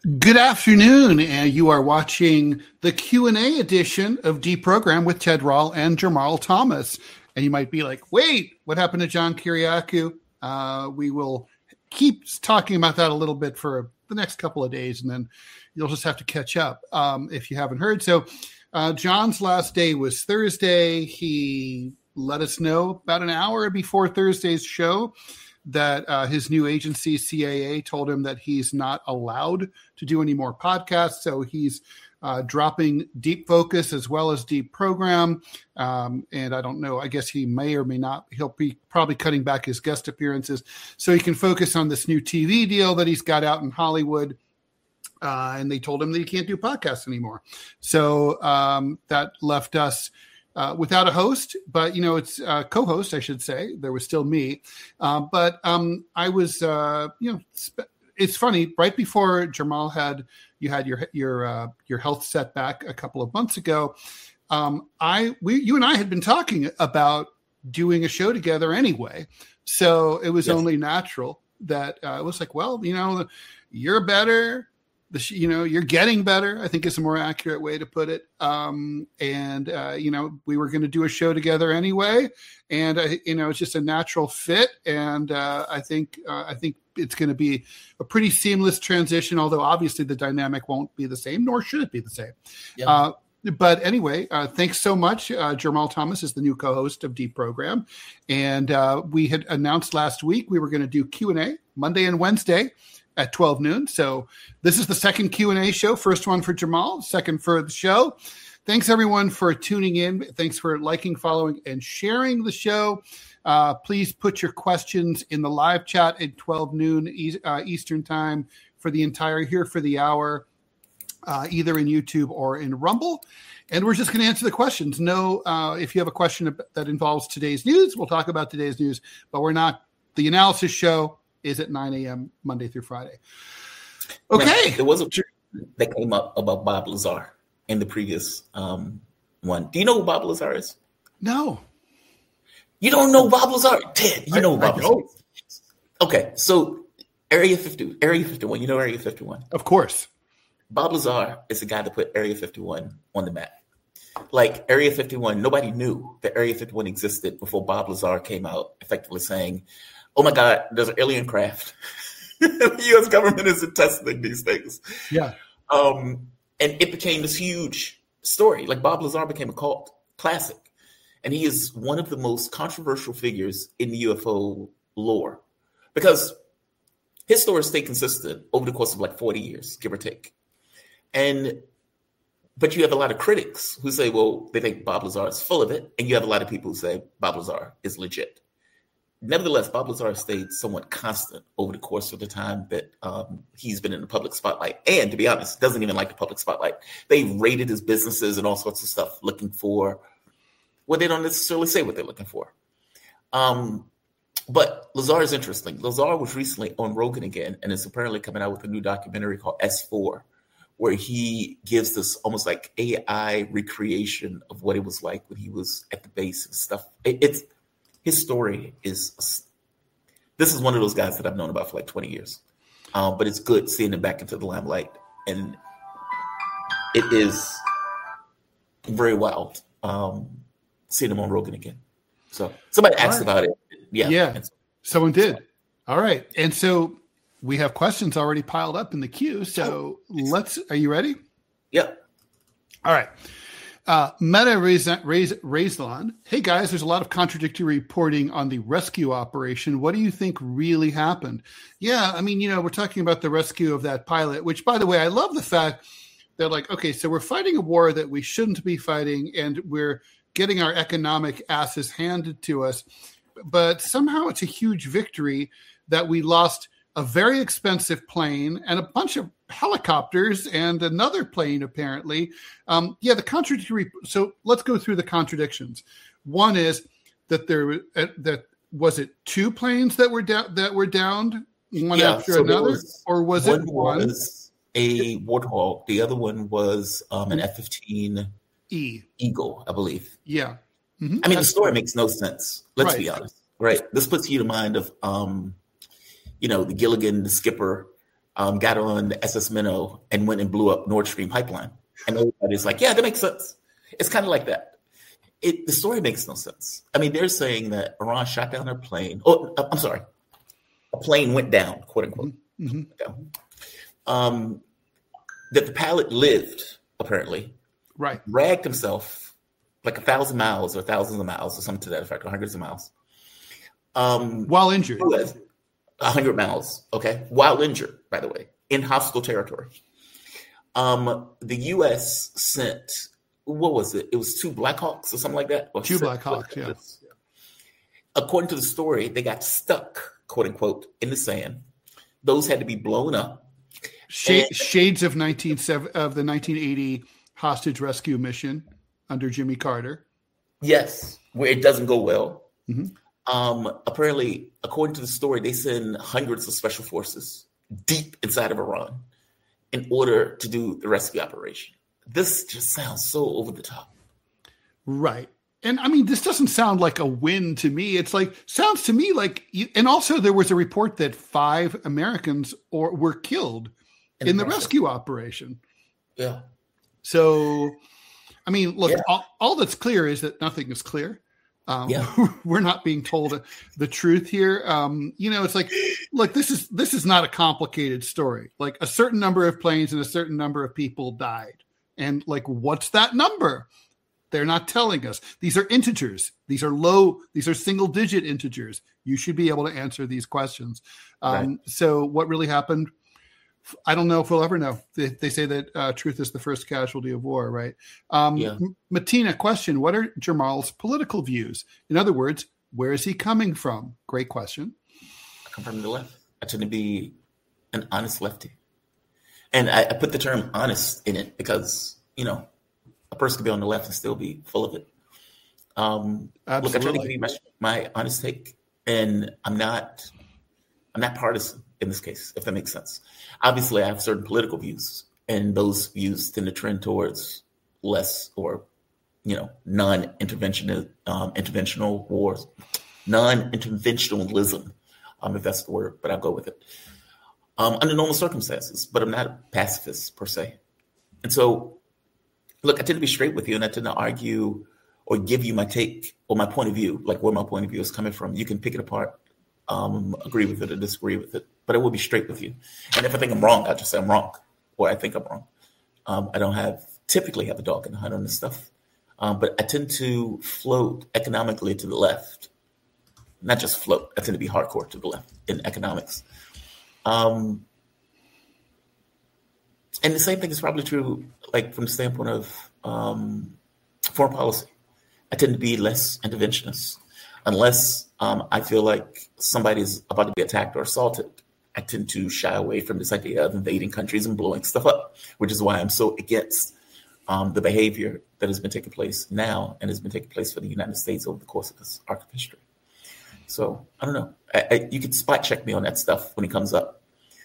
Good afternoon, and you are watching the Q&A edition of Deprogram with Ted Rall and Jamal Thomas. And you might be like, wait, what happened to John Kiriakou? We will keep talking about that a little bit for the next couple of days, and then you'll just have to catch up if you haven't heard. So John's last day was Thursday. He let us know about an hour before Thursday's show that his new agency, CAA, told him that he's not allowed to do any more podcasts. So he's dropping Deep Focus as well as Deep Program. And I don't know, I guess he may or may not. He'll be probably cutting back his guest appearances so he can focus on this new TV deal that he's got out in Hollywood. And they told him that he can't do podcasts anymore. So that left us without a host, but it's co-host, I should say. There was still me, but I was, it's funny. Right before Jamal had your health setback a couple of months ago, you and I had been talking about doing a show together anyway. So it was only natural that it was like, well, you're better. You're getting better, I think is a more accurate way to put it. We were going to do a show together anyway. And, it's just a natural fit. And I think it's going to be a pretty seamless transition, although obviously the dynamic won't be the same, nor should it be the same. Yeah. But anyway, thanks so much. Jamal Thomas is the new co-host of Deep Program. And we had announced last week we were going to do Q&A Monday and Wednesday at 12 noon. So this is the second Q&A show. First one for Jamal, second for the show. Thanks, everyone, for tuning in. Thanks for liking, following, and sharing the show. Please put your questions in the live chat at 12 noon Eastern time for the entire Here for the Hour, either in YouTube or in Rumble. And we're just going to answer the questions. No, if you have a question that involves today's news, we'll talk about today's news, but we're not the analysis show is at 9 a.m. Monday through Friday. Okay. Now, there was a truth that came up about Bob Lazar in the previous one. Do you know who Bob Lazar is? No. You don't know Bob Lazar? Ted, you know Bob Lazar. Okay, so Area 51. You know Area 51? Of course. Bob Lazar is the guy that put Area 51 on the map. Like Area 51, nobody knew that Area 51 existed before Bob Lazar came out effectively saying, oh my God, there's an alien craft. The U.S. government is testing these things. Yeah. And it became this huge story. Like Bob Lazar became a cult classic. And he is one of the most controversial figures in the UFO lore because his stories stay consistent over the course of like 40 years, give or take. But you have a lot of critics who say, well, they think Bob Lazar is full of it. And you have a lot of people who say Bob Lazar is legit. Nevertheless, Bob Lazar stayed somewhat constant over the course of the time that he's been in the public spotlight. And to be honest, doesn't even like the public spotlight. They raided his businesses and all sorts of stuff looking for what they don't necessarily say what they're looking for. But Lazar is interesting. Lazar was recently on Rogan again and is apparently coming out with a new documentary called S4, where he gives this almost like AI recreation of what it was like when he was at the base and stuff. His story is, this is one of those guys that I've known about for like 20 years. But it's good seeing him back into the limelight. And it is very wild seeing him on Rogan again. So somebody asked about it. Yeah. Someone did. All right. And so we have questions already piled up in the queue. So are you ready? Yeah. All right. Meta Raislan. Hey guys, there's a lot of contradictory reporting on the rescue operation. What do you think really happened? Yeah, I mean, we're talking about the rescue of that pilot, which, by the way, I love the fact that, like, okay, so we're fighting a war that we shouldn't be fighting, and we're getting our economic asses handed to us. But somehow it's a huge victory that we lost a very expensive plane and a bunch of helicopters and another plane, apparently. The contradictory. So let's go through the contradictions. One is that that was it two planes that were downed one after another, or was it one? Was a Warthog. The other one was an F-15 Eagle, I believe. Yeah. Mm-hmm. I mean, the story makes no sense. Let's be honest. Right. This puts you to mind of, the Gilligan, the skipper, got on the SS Minnow and went and blew up Nord Stream pipeline. And everybody's like, yeah, that makes sense. It's kind of like that. The story makes no sense. I mean, they're saying that Iran shot down their plane. Oh, I'm sorry. A plane went down, quote unquote. Mm-hmm. That the pilot lived, apparently. Right. Dragged himself like 1,000 miles or thousands of miles or something to that effect, or hundreds of miles. While injured. 100 miles, okay? While injured, by the way, in hostile territory. The U.S. sent, what was it? It was 2 Black Hawks or something like that? Or 2 Black Hawks, yeah. According to the story, they got stuck, quote unquote, in the sand. Those had to be blown up. Shades of the 1980 hostage rescue mission under Jimmy Carter. Yes, where it doesn't go well. Mm-hmm. Apparently, according to the story, they send hundreds of special forces deep inside of Iran in order to do the rescue operation. This just sounds so over the top. Right. And I mean, this doesn't sound like a win to me. It's like, sounds to me like, and also there was a report that 5 Americans were killed in the rescue operation. Yeah. So, I mean, look, all that's clear is that nothing is clear. We're not being told the truth here. It's like, look, this is not a complicated story. Like, a certain number of planes and a certain number of people died. And like, what's that number? They're not telling us. These are integers. These are single digit integers. You should be able to answer these questions. Right. So what really happened? I don't know if we'll ever know. They say that truth is the first casualty of war, right? Matina, question, what are Jamal's political views? In other words, where is he coming from? Great question. I come from the left. I tend to be an honest lefty. And I put the term honest in it because, a person could be on the left and still be full of it. Look, I try to give you my honest take, and I'm not partisan in this case, if that makes sense. Obviously, I have certain political views, and those views tend to trend towards less or, interventional wars, non-interventionalism, if that's the word, but I'll go with it. Under normal circumstances, but I'm not a pacifist per se. And so, look, I tend to be straight with you, and I tend to argue or give you my take or my point of view, like where my point of view is coming from. You can pick it apart, agree with it or disagree with it, but I will be straight with you. And if I think I'm wrong, I'll just say I'm wrong, or I think I'm wrong. I don't typically have a dog in the hunt on this stuff, but I tend to float economically to the left. Not just float, I tend to be hardcore to the left in economics. And the same thing is probably true, like from the standpoint of foreign policy. I tend to be less interventionist. Unless I feel like somebody's about to be attacked or assaulted, I tend to shy away from this idea of invading countries and blowing stuff up, which is why I'm so against the behavior that has been taking place now and has been taking place for the United States over the course of this arc of history. So I don't know. You can spot check me on that stuff when it comes up.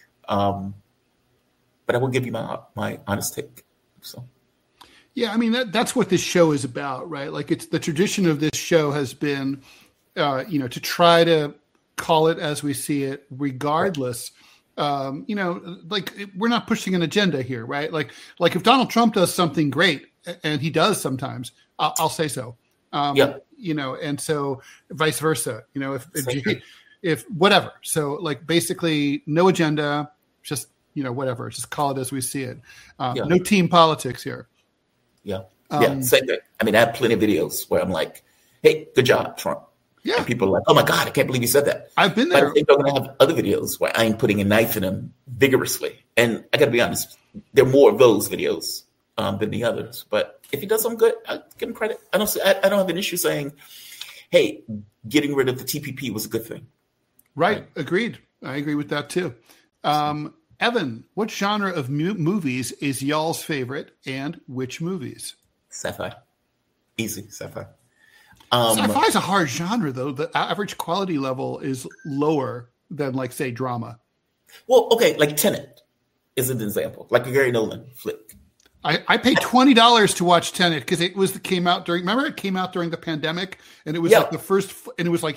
But I will give you my honest take. So, yeah, I mean that's what this show is about, right? Like, it's the tradition of this show has been, to try to call it as we see it, regardless. Like, we're not pushing an agenda here, right? Like if Donald Trump does something great, and he does sometimes, I'll say so. And so vice versa. If whatever. So like basically no agenda, just. Whatever, just call it as we see it. No team politics here. Yeah. Same thing. I mean, I have plenty of videos where I'm like, hey, good job, Trump. Yeah. And people are like, oh my God, I can't believe you said that. I've been there. But I think I'm going to have other videos where I'm putting a knife in them vigorously. And I got to be honest, there are more of those videos than the others. But if he does something good, I give him credit. I don't have an issue saying, hey, getting rid of the TPP was a good thing. Right. Agreed. I agree with that too. Evan, what genre of movies is y'all's favorite, and which movies? Sci-fi. Easy, sci-fi. Sci-fi is a hard genre, though. The average quality level is lower than, like, say, drama. Well, okay, like Tenet is an example, like a Gary Nolan flick. I paid $20 to watch Tenet because it came out during the pandemic, and it was like the first, and it was like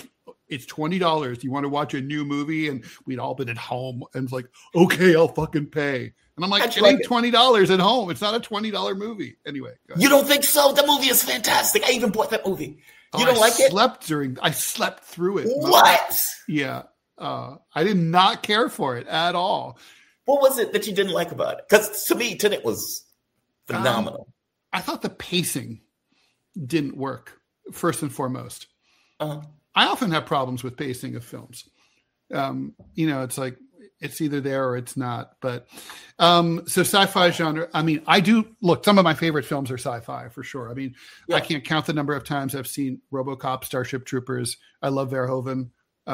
it's $20. You want to watch a new movie? And we'd all been at home and it's like, okay, I'll fucking pay. And I'm like, it ain't $20 at home. It's not a $20 movie. Anyway. You don't think so? The movie is fantastic. I even bought that movie. You don't like it? I slept through it. What? Yeah. I did not care for it at all. What was it that you didn't like about it? Because to me, Tenet was phenomenal. I thought the pacing didn't work, first and foremost. Uh-huh. I often have problems with pacing of films. It's like it's either there or it's not. But so sci-fi genre, I mean, I do look, some of my favorite films are sci-fi for sure. I mean, I can't count the number of times I've seen RoboCop, Starship Troopers. I love Verhoeven.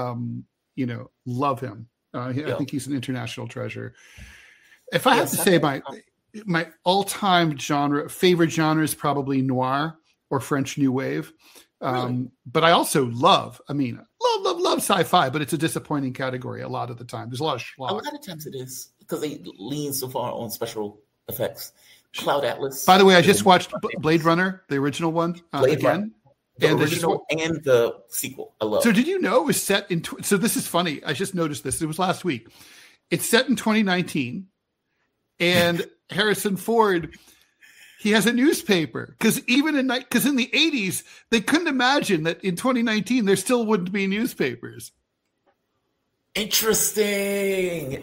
Love him. I think he's an international treasure. If I have to say my all-time favorite genre is probably noir or French New Wave. Really? But I also love sci-fi, but it's a disappointing category a lot of the time. There's a lot of schlock. A lot of times it is because they lean so far on special effects. Cloud Atlas. By the way, I just watched Blade Runner, the original one, again. The original and the sequel. I love. So did you know it was set in? So this is funny. I just noticed this. It was last week. It's set in 2019, and Harrison Ford, he has a newspaper because in the 80s they couldn't imagine that in 2019 there still wouldn't be newspapers. Interesting.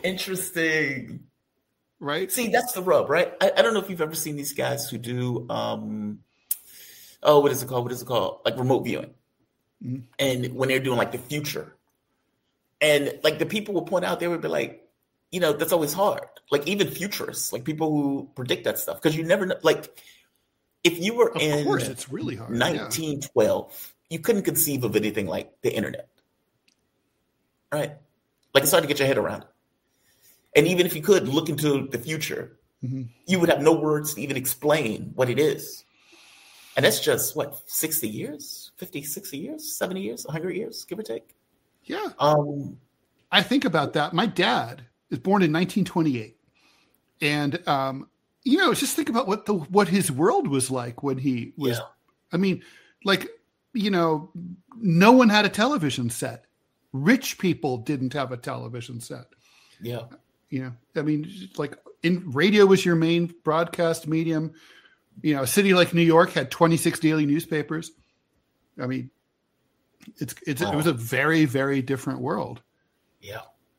Right. See, that's the rub, right? I don't know if you've ever seen these guys who do. What is it called? Like remote viewing. Mm-hmm. And when they're doing like the future. And like the people will point out, they would be like, that's always hard. Like even futurists, like people who predict that stuff. Because you never know, like if you were in it's really hard. 1912, you couldn't conceive of anything like the internet. Right? Like it's hard to get your head around. And even if you could look into the future, you would have no words to even explain what it is. And that's just, 60 years, 50, 60 years, 70 years, 100 years, give or take? Yeah. I think about that. My dad is born in 1928. And, just think about what his world was like when he was, I mean, no one had a television set. Rich people didn't have a television set. Yeah. I mean, radio was your main broadcast medium. A city like New York had 26 daily newspapers. I mean, it was a very, very different world. Yeah.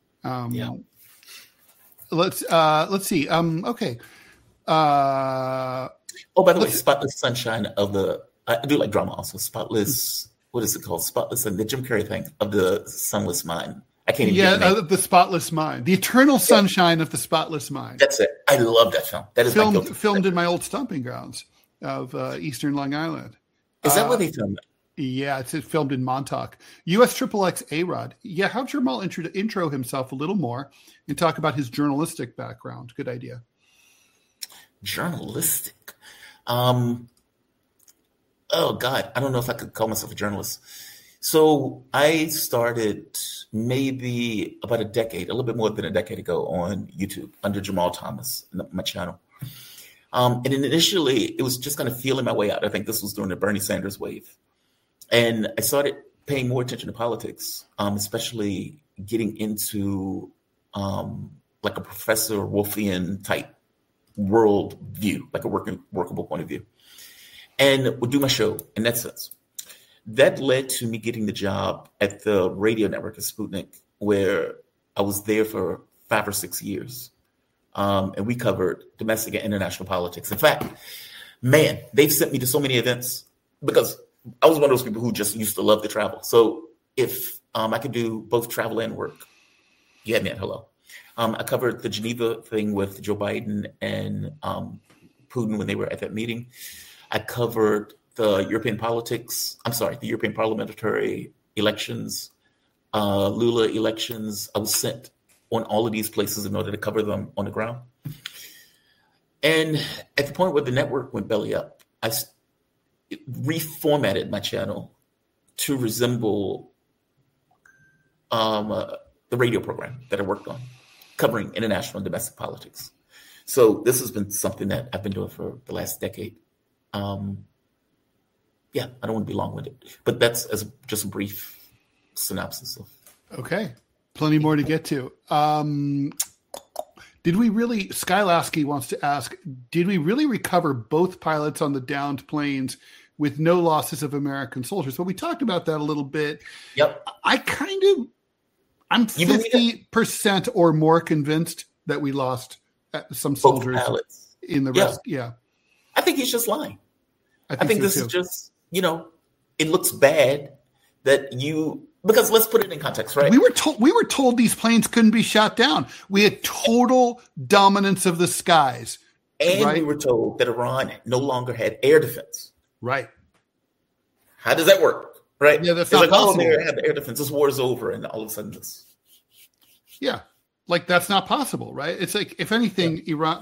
Let's see. Okay. By the way, Spotless Sunshine of the. I do like drama also. Spotless. What is it called? Spotless and the Jim Carrey thing of the Sunless Mind. I can't even. Yeah, the Spotless Mind, the Eternal Sunshine of the Spotless Mind. That's it. I love that film. That is filmed in my old stomping grounds of Eastern Long Island. Is that where they filmed it? Yeah, it's filmed in Montauk. US XXX A-Rod. Yeah, have Jamal intro himself a little more and talk about his journalistic background. Good idea. Journalistic. Oh God, I don't know if I could call myself a journalist. So I started maybe about a little bit more than a decade ago on YouTube under Jamal Thomas, my channel. And initially it was just kind of feeling my way out. I think this was during the Bernie Sanders wave. And I started paying more attention to politics, especially getting into like a Professor Wolfian type world view, like a workable point of view, and would do my show in that sense. That led to me getting the job at the radio network at Sputnik, where I was there for 5 or 6 years. And we covered domestic and international politics. In fact, man, they've sent me to so many events because I was one of those people who just used to love to travel. So if I could do both travel and work, yeah, man, hello. I covered the Geneva thing with Joe Biden and Putin when they were at that meeting. I covered the European parliamentary elections, Lula elections. I was sent on all of these places in order to cover them on the ground. And at the point where the network went belly up, I reformatted my channel to resemble the radio program that I worked on, covering international and domestic politics. So this has been something that I've been doing for the last decade. I don't want to be long-winded, but that's just a brief synopsis of. Okay. Plenty more to get to. Did we really, Skylasky wants to ask, did we really recover both pilots on the downed planes with no losses of American soldiers? Well, we talked about that a little bit. Yep. I'm 50% or more convinced that we lost some soldiers in the rest. Yeah. I think he's just lying. I think so this too. is just, it looks bad that because let's put it in context, right? We were told these planes couldn't be shot down. We had total dominance of the skies. And we were told that Iran no longer had air defense. Right. How does that work? Right? Yeah, that's not possible. They have air defense. This war is over, and all of a sudden this. Yeah. Like, that's not possible, right? It's like, if anything, Iran,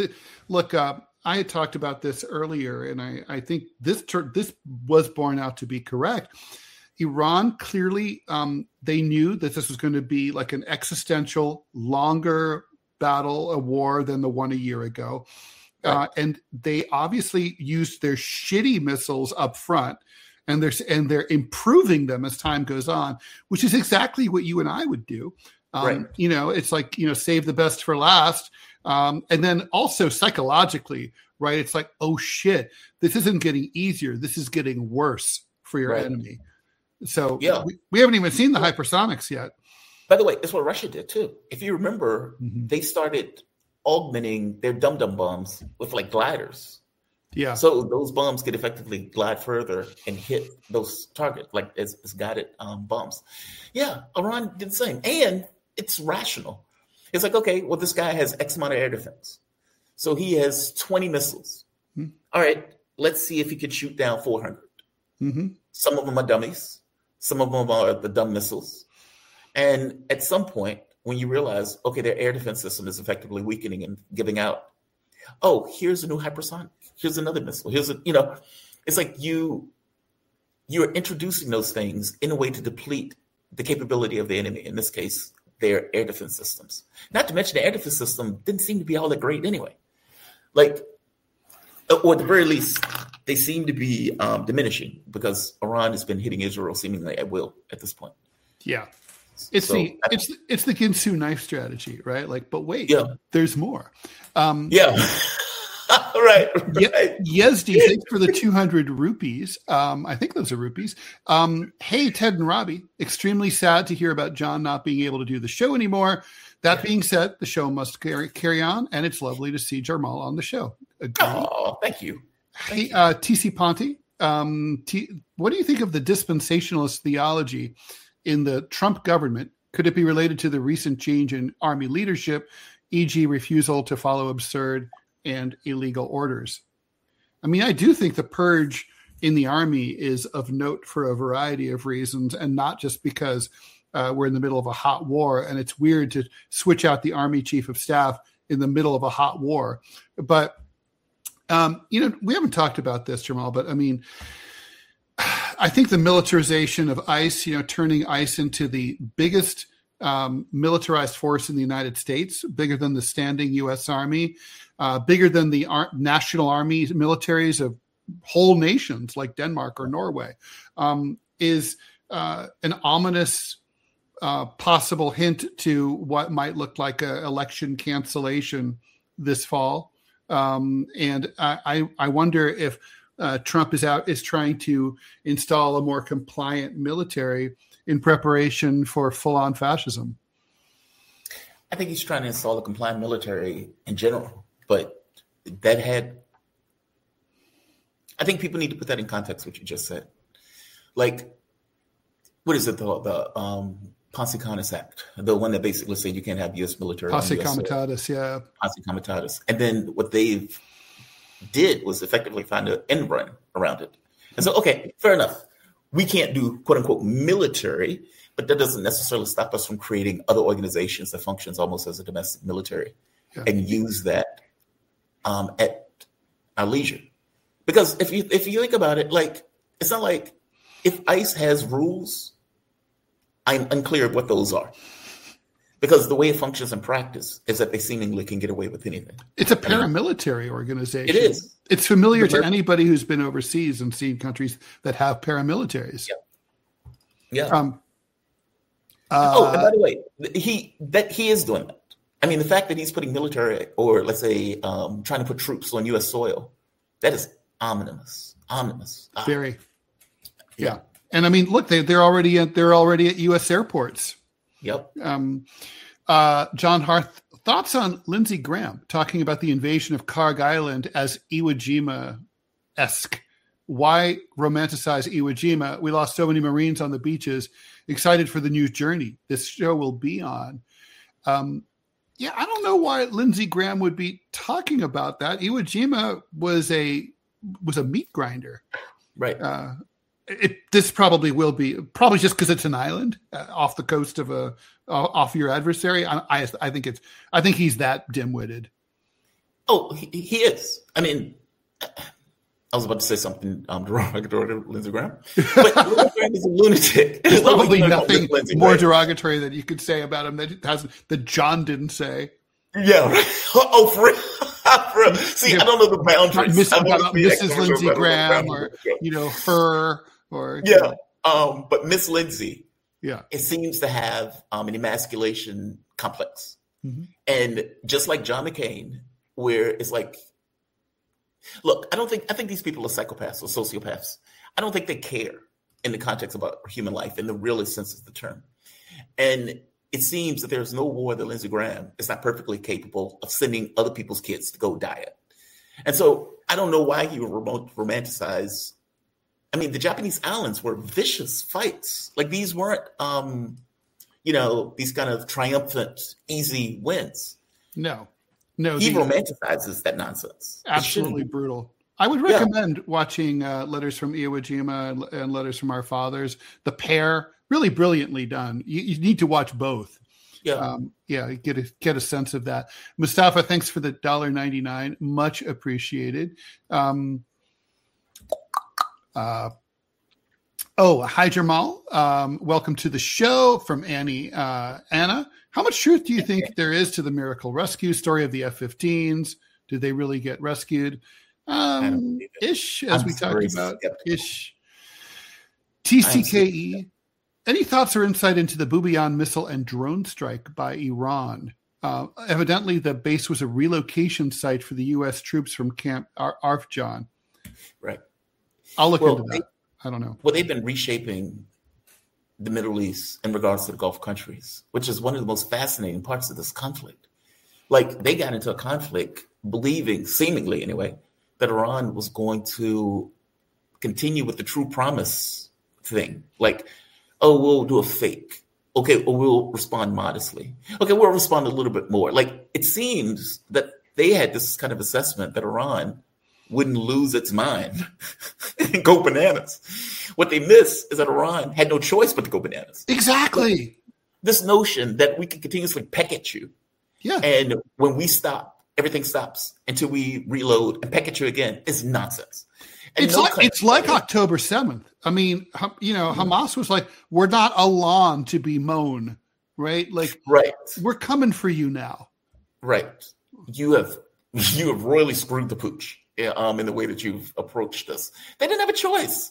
I had talked about this earlier, and I think this was borne out to be correct. Iran clearly, they knew that this was going to be like an existential, longer battle, a war than the one a year ago. Right. And they obviously used their shitty missiles up front, and they're improving them as time goes on, which is exactly what you and I would do. Right. It's like, save the best for last. And then also psychologically, right? It's like, oh shit, this isn't getting easier. This is getting worse for your enemy. So we haven't even seen the hypersonics yet. By the way, it's what Russia did too. If you remember, they started augmenting their dum-dum bombs with like gliders. Yeah. So those bombs could effectively glide further and hit those targets, like as guided bombs. Yeah, Iran did the same. And it's rational. It's like, okay, well, this guy has X amount of air defense. So he has 20 missiles. All right, let's see if he could shoot down 400. Some of them are dummies. Some of them are the dumb missiles. And at some point, when you realize, okay, their air defense system is effectively weakening and giving out, oh, here's a new hypersonic. Here's another missile. It's like you're introducing those things in a way to deplete the capability of the enemy, in this case, their air defense systems. Not to mention the air defense system didn't seem to be all that great anyway. Like, or at the very least, they seem to be diminishing because Iran has been hitting Israel seemingly at will at this point. Yeah. It's the Ginsu knife strategy, right? Like, but wait, there's more. Right. Yezdi, thanks for the 200 rupees. I think those are rupees. Hey, Ted and Robbie, extremely sad to hear about John not being able to do the show anymore. That being said, the show must carry on, and it's lovely to see Jarmal on the show. Agreed. Oh, thank you. Hey, TC Ponte, what do you think of the dispensationalist theology in the Trump government? Could it be related to the recent change in Army leadership, e.g. refusal to follow absurd and illegal orders? I mean, I do think the purge in the Army is of note for a variety of reasons, and not just because we're in the middle of a hot war and it's weird to switch out the Army chief of staff in the middle of a hot war. But, we haven't talked about this, Jamal, but I mean, I think the militarization of ICE, turning ICE into the biggest militarized force in the United States, bigger than the standing U.S. Army, bigger than the national army militaries of whole nations like Denmark or Norway, is an ominous possible hint to what might look like an election cancellation this fall. And I wonder if Trump is trying to install a more compliant military in preparation for full-on fascism. I think he's trying to install a compliant military in general, but I think people need to put that in context, what you just said. Like, what is it, the Posse Comitatus Act, the one that basically said you can't have U.S. military. Posse Comitatus, yeah. Posse Comitatus. And then what they did was effectively find an end run around it. And so, okay, fair enough. We can't do quote unquote military, but that doesn't necessarily stop us from creating other organizations that functions almost as a domestic military and use that at our leisure. Because if you think about it, like, it's not like if ICE has rules, I'm unclear of what those are. Because the way it functions in practice is that they seemingly can get away with anything. It's a paramilitary organization. It is. It's familiar to anybody who's been overseas and seen countries that have paramilitaries. Yeah. And by the way, he is doing that. I mean, the fact that he's putting military, or let's say, trying to put troops on U.S. soil, that is ominous. Ominous. Very. Yeah. And I mean, look, they're already at U.S. airports. Yep. John Harth, thoughts on Lindsey Graham talking about the invasion of Karg Island as Iwo Jima-esque? Why romanticize Iwo Jima? We lost so many Marines on the beaches. Excited for the new journey this show will be on. Yeah, I don't know why Lindsey Graham would be talking about that. Iwo Jima was a meat grinder, right? This probably will be just because it's an island off the coast of off your adversary. I think he's that dim-witted. Oh, he is. I mean, I was about to say something derogatory to Lindsey Graham, but Lindsey Graham is a lunatic. There's probably nothing more derogatory that you could say about him that John didn't say. Yeah. Oh, for real. See, yeah. I don't know the boundaries. Mrs. Lindsey Graham, or her, or but Miss Lindsay, yeah, it seems to have an emasculation complex, and just like John McCain, where it's like. Look, I think these people are psychopaths or sociopaths. I don't think they care in the context about human life in the realest sense of the term. And it seems that there's no war that Lindsey Graham is not perfectly capable of sending other people's kids to go die at. And so I don't know why he would romanticize. I mean, the Japanese islands were vicious fights. Like these weren't, these kind of triumphant, easy wins. No, he romanticizes that nonsense. Absolutely brutal. I would recommend watching Letters from Iwo Jima and Letters from Our Fathers. The pair, really brilliantly done. You need to watch both. Yeah, get a sense of that. Mustafa, thanks for the $1.99, much appreciated. Hi Jamal, welcome to the show from Anna. How much truth do you think there is to the miracle rescue story of the F-15s? Did they really get rescued? Ish, as we talked about. Ish. TCKE. Any thoughts or insight into the Bubiyan missile and drone strike by Iran? Evidently, the base was a relocation site for the U.S. troops from Camp Arfjan. Right. I'll look into that. I don't know. Well, they've been reshaping the Middle East in regards to the Gulf countries, which is one of the most fascinating parts of this conflict. Like, they got into a conflict believing, seemingly anyway, that Iran was going to continue with the true promise thing. Like, oh, we'll do a fake. Okay, or we'll respond modestly. Okay, we'll respond a little bit more. Like, it seems that they had this kind of assessment that Iran wouldn't lose its mind and go bananas. What they miss is that Iran had no choice but to go bananas. Exactly. Like, this notion that we can continuously peck at you. Yeah. And when we stop, everything stops until we reload and peck at you again is nonsense. And it's like October 7th. I mean, Hamas was like, we're not a lawn to be mown, right? Like, right. We're coming for you now. Right. You have royally screwed the pooch. In the way that you've approached us. They didn't have a choice.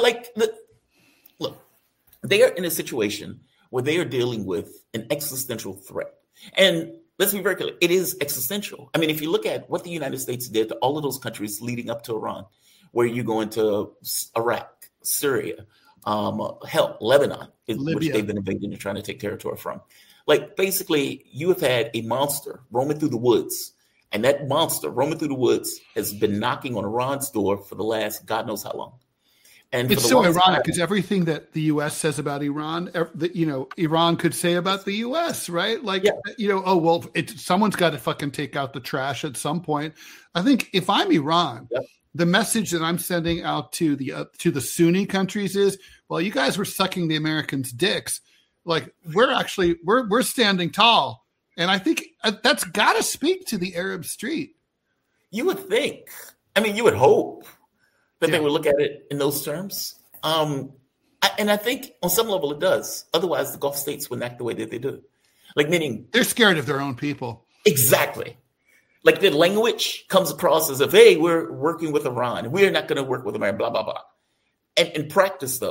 Look, they are in a situation where they are dealing with an existential threat. And let's be very clear, it is existential. I mean, if you look at what the United States did to all of those countries leading up to Iran, where you go into Iraq, Syria, Lebanon, which they've been invading and trying to take territory from. Like, basically, you have had a monster roaming through the woods. And that monster roaming through the woods has been knocking on Iran's door for the last God knows how long. And it's so ironic because everything that the U.S. says about Iran, Iran could say about the U.S., right? Like, someone's got to fucking take out the trash at some point. I think if I'm Iran, the message that I'm sending out to the Sunni countries is, well, you guys were sucking the Americans' dicks. Like, we're standing tall. And I think that's got to speak to the Arab street. You would think. I mean, you would hope that they would look at it in those terms. And I think on some level it does. Otherwise, the Gulf states wouldn't act the way that they do. Like, meaning... They're scared of their own people. Exactly. Like, the language comes across as if, hey, we're working with Iran. We're not going to work with Iran, blah, blah, blah. And in practice, though,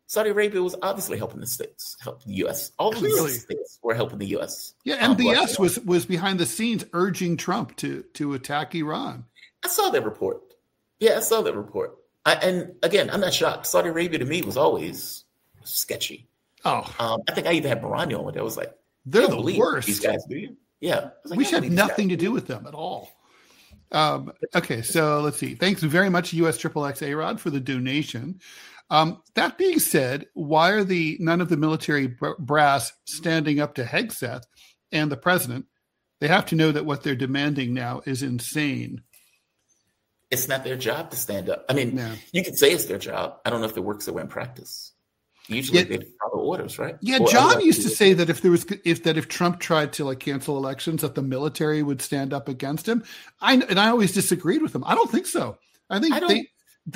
Saudi Arabia was obviously helping the states, helping the U.S. All of Clearly. these states were helping the U.S. Yeah, MBS was behind the scenes urging Trump to attack Iran. I saw that report. Yeah, I saw that report. And again, I'm not shocked. Saudi Arabia to me was always sketchy. Oh, I think I even had Morano on with it. I was like, they're "You don't the believe worst. These guys, do you?" Yeah, we should have nothing to do with them at all. Okay, so let's see. Thanks very much, US XXX A-Rod, for the donation. That being said, why are none of the military brass standing up to Hegseth and the president? They have to know that what they're demanding now is insane. It's not their job to stand up. I mean, you could say it's their job. I don't know if it works that way in practice. Usually they follow orders, right? Yeah, John used to say that if Trump tried to cancel elections, that the military would stand up against him. I always disagreed with him. I don't think so. I think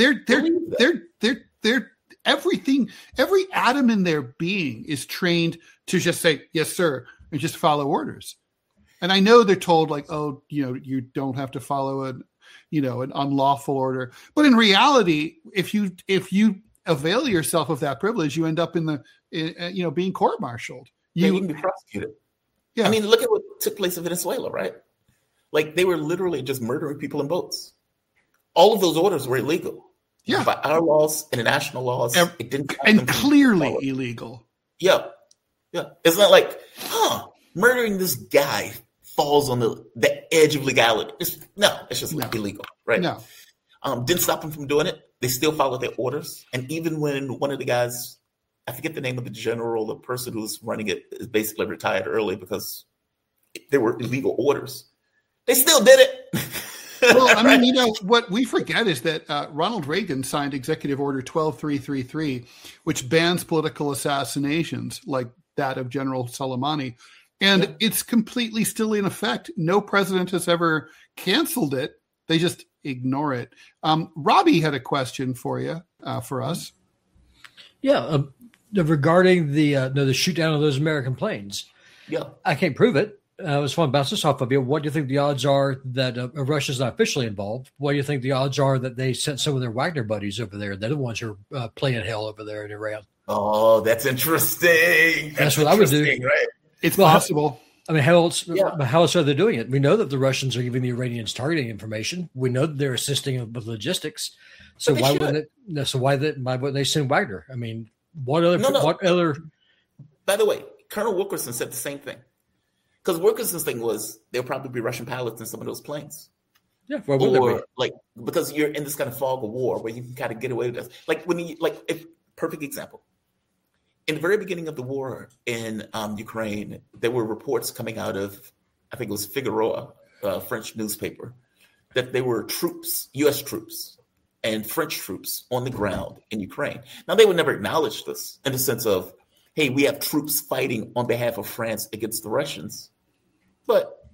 they're everything, every atom in their being is trained to just say yes, sir, and just follow orders. And I know they're told you don't have to follow an unlawful order, but in reality, if you avail yourself of that privilege, you end up being court-martialed. You can be prosecuted. Yeah. I mean, look at what took place in Venezuela, right? Like they were literally just murdering people in boats. All of those orders were illegal. Yeah. By our laws, international laws, it didn't and clearly illegal. Yeah. Yeah. It's not like, murdering this guy falls on the edge of legality. It's just illegal, right? No. Didn't stop them from doing it. They still followed their orders. And even when one of the guys, I forget the name of the general, the person who's running it is basically retired early because there were illegal orders. They still did it. Well, I mean, what we forget is that Ronald Reagan signed Executive Order 12333, which bans political assassinations like that of General Soleimani. And it's completely still in effect. No president has ever canceled it. They just ignore it. Robbie had a question for you, for us. Yeah, regarding the shoot down of those American planes. Yeah, I can't prove it. I was fun about this off of you. What do you think the odds are that Russia's not officially involved? What do you think the odds are that they sent some of their Wagner buddies over there? They're the ones who are playing hell over there in Iran. Oh, that's interesting. That's what I would do. Right? It's possible. How else are they doing it? We know that the Russians are giving the Iranians targeting information. We know that they're assisting with logistics. So why wouldn't they send Wagner? I mean, what other? By the way, Colonel Wilkerson said the same thing. Because Wilkerson's thing was there'll probably be Russian pilots in some of those planes. Yeah, why would there be? Because you're in this kind of fog of war where you can kind of get away with this. Perfect example. In the very beginning of the war in Ukraine, there were reports coming out of, I think it was Figaro, a French newspaper, that there were troops, U.S. troops, and French troops on the ground in Ukraine. Now, they would never acknowledge this in the sense of, hey, we have troops fighting on behalf of France against the Russians. But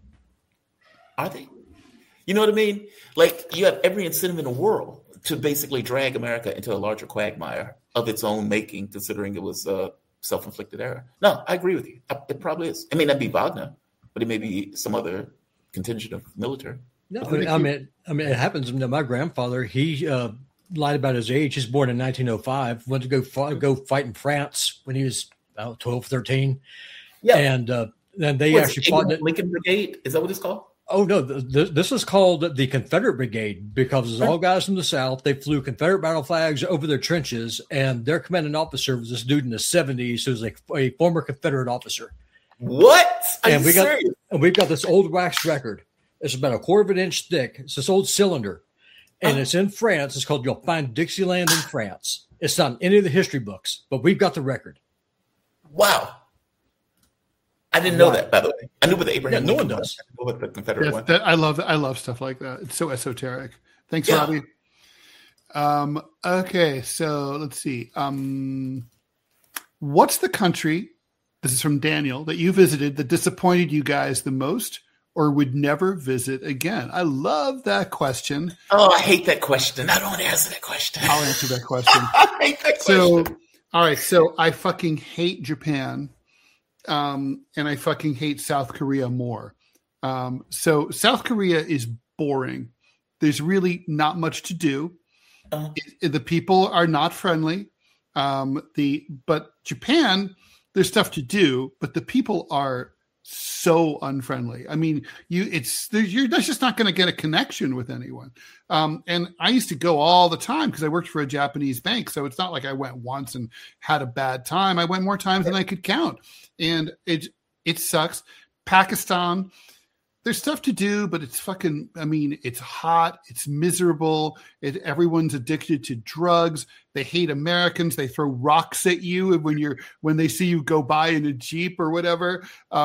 are they? You know what I mean? Like, you have every incentive in the world to basically drag America into a larger quagmire of its own making, considering it was a self-inflicted error. No, I agree with you. It probably is. It may not be Wagner, but it may be some other contingent of military. No, I mean, it happens. My grandfather, he lied about his age. He's born in 1905. Went to go fight in France when he was about 12, 13. Yeah, and then they actually fought the Lincoln Brigade. Is that what it's called? Oh no, this is called the Confederate Brigade because it's all guys from the South. They flew Confederate battle flags over their trenches, and their commanding officer was this dude in the 70s who was a former Confederate officer. What? We've got this old wax record. It's about a quarter of an inch thick. It's this old cylinder, and it's in France. It's called "You'll Find Dixieland in France." It's not in any of the history books, but we've got the record. Wow. I didn't know that, by the way. I knew what the Abraham Lincoln does. I knew what the Confederate one. I love stuff like that. It's so esoteric. Thanks, Robbie. Okay, so let's see. What's the country, this is from Daniel, that you visited that disappointed you guys the most or would never visit again? I love that question. Oh, I hate that question. I don't want to answer that question. I'll answer that question. I hate that question. All right, so I fucking hate Japan. And I fucking hate South Korea more. So South Korea is boring. There's really not much to do. The people are not friendly. But Japan, there's stuff to do, but the people are so unfriendly. I mean, you're just not going to get a connection with anyone. And I used to go all the time because I worked for a Japanese bank. So it's not like I went once and had a bad time. I went more times than I could count. And it sucks. Pakistan, there's stuff to do, but it's fucking, I mean, it's hot. It's miserable. Everyone's addicted to drugs. They hate Americans. They throw rocks at you when they see you go by in a Jeep or whatever.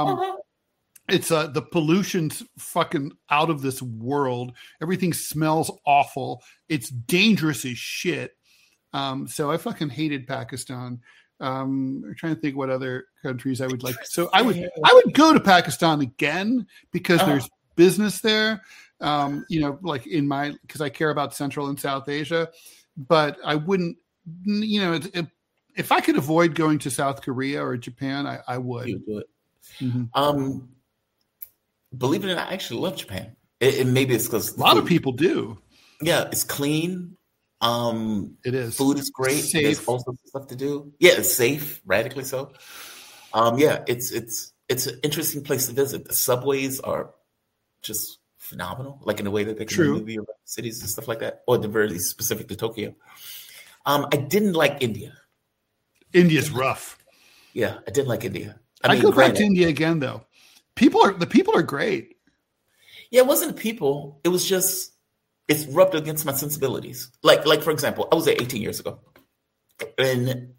It's the pollution's fucking out of this world. Everything smells awful. It's dangerous as shit. So I fucking hated Pakistan. I'm trying to think what other countries I would like. So I would go to Pakistan again because there's business there. Like because I care about Central and South Asia, but I wouldn't, if I could avoid going to South Korea or Japan, I would. You do it. Mm-hmm. Believe it or not, I actually love Japan. Maybe it's because a lot of people do. Yeah, it's clean. It is. Food is great. Safe. There's also stuff to do. Yeah, it's safe, radically so. Yeah, it's an interesting place to visit. The subways are just phenomenal, like in the way that they can move around cities and stuff like that, or they're very specific to Tokyo. I didn't like India. India's rough. Yeah, I didn't like India. I go back to India again, though. The people are great. Yeah, it wasn't the people. It was just, it's rubbed against my sensibilities. Like for example, I was there 18 years ago. And,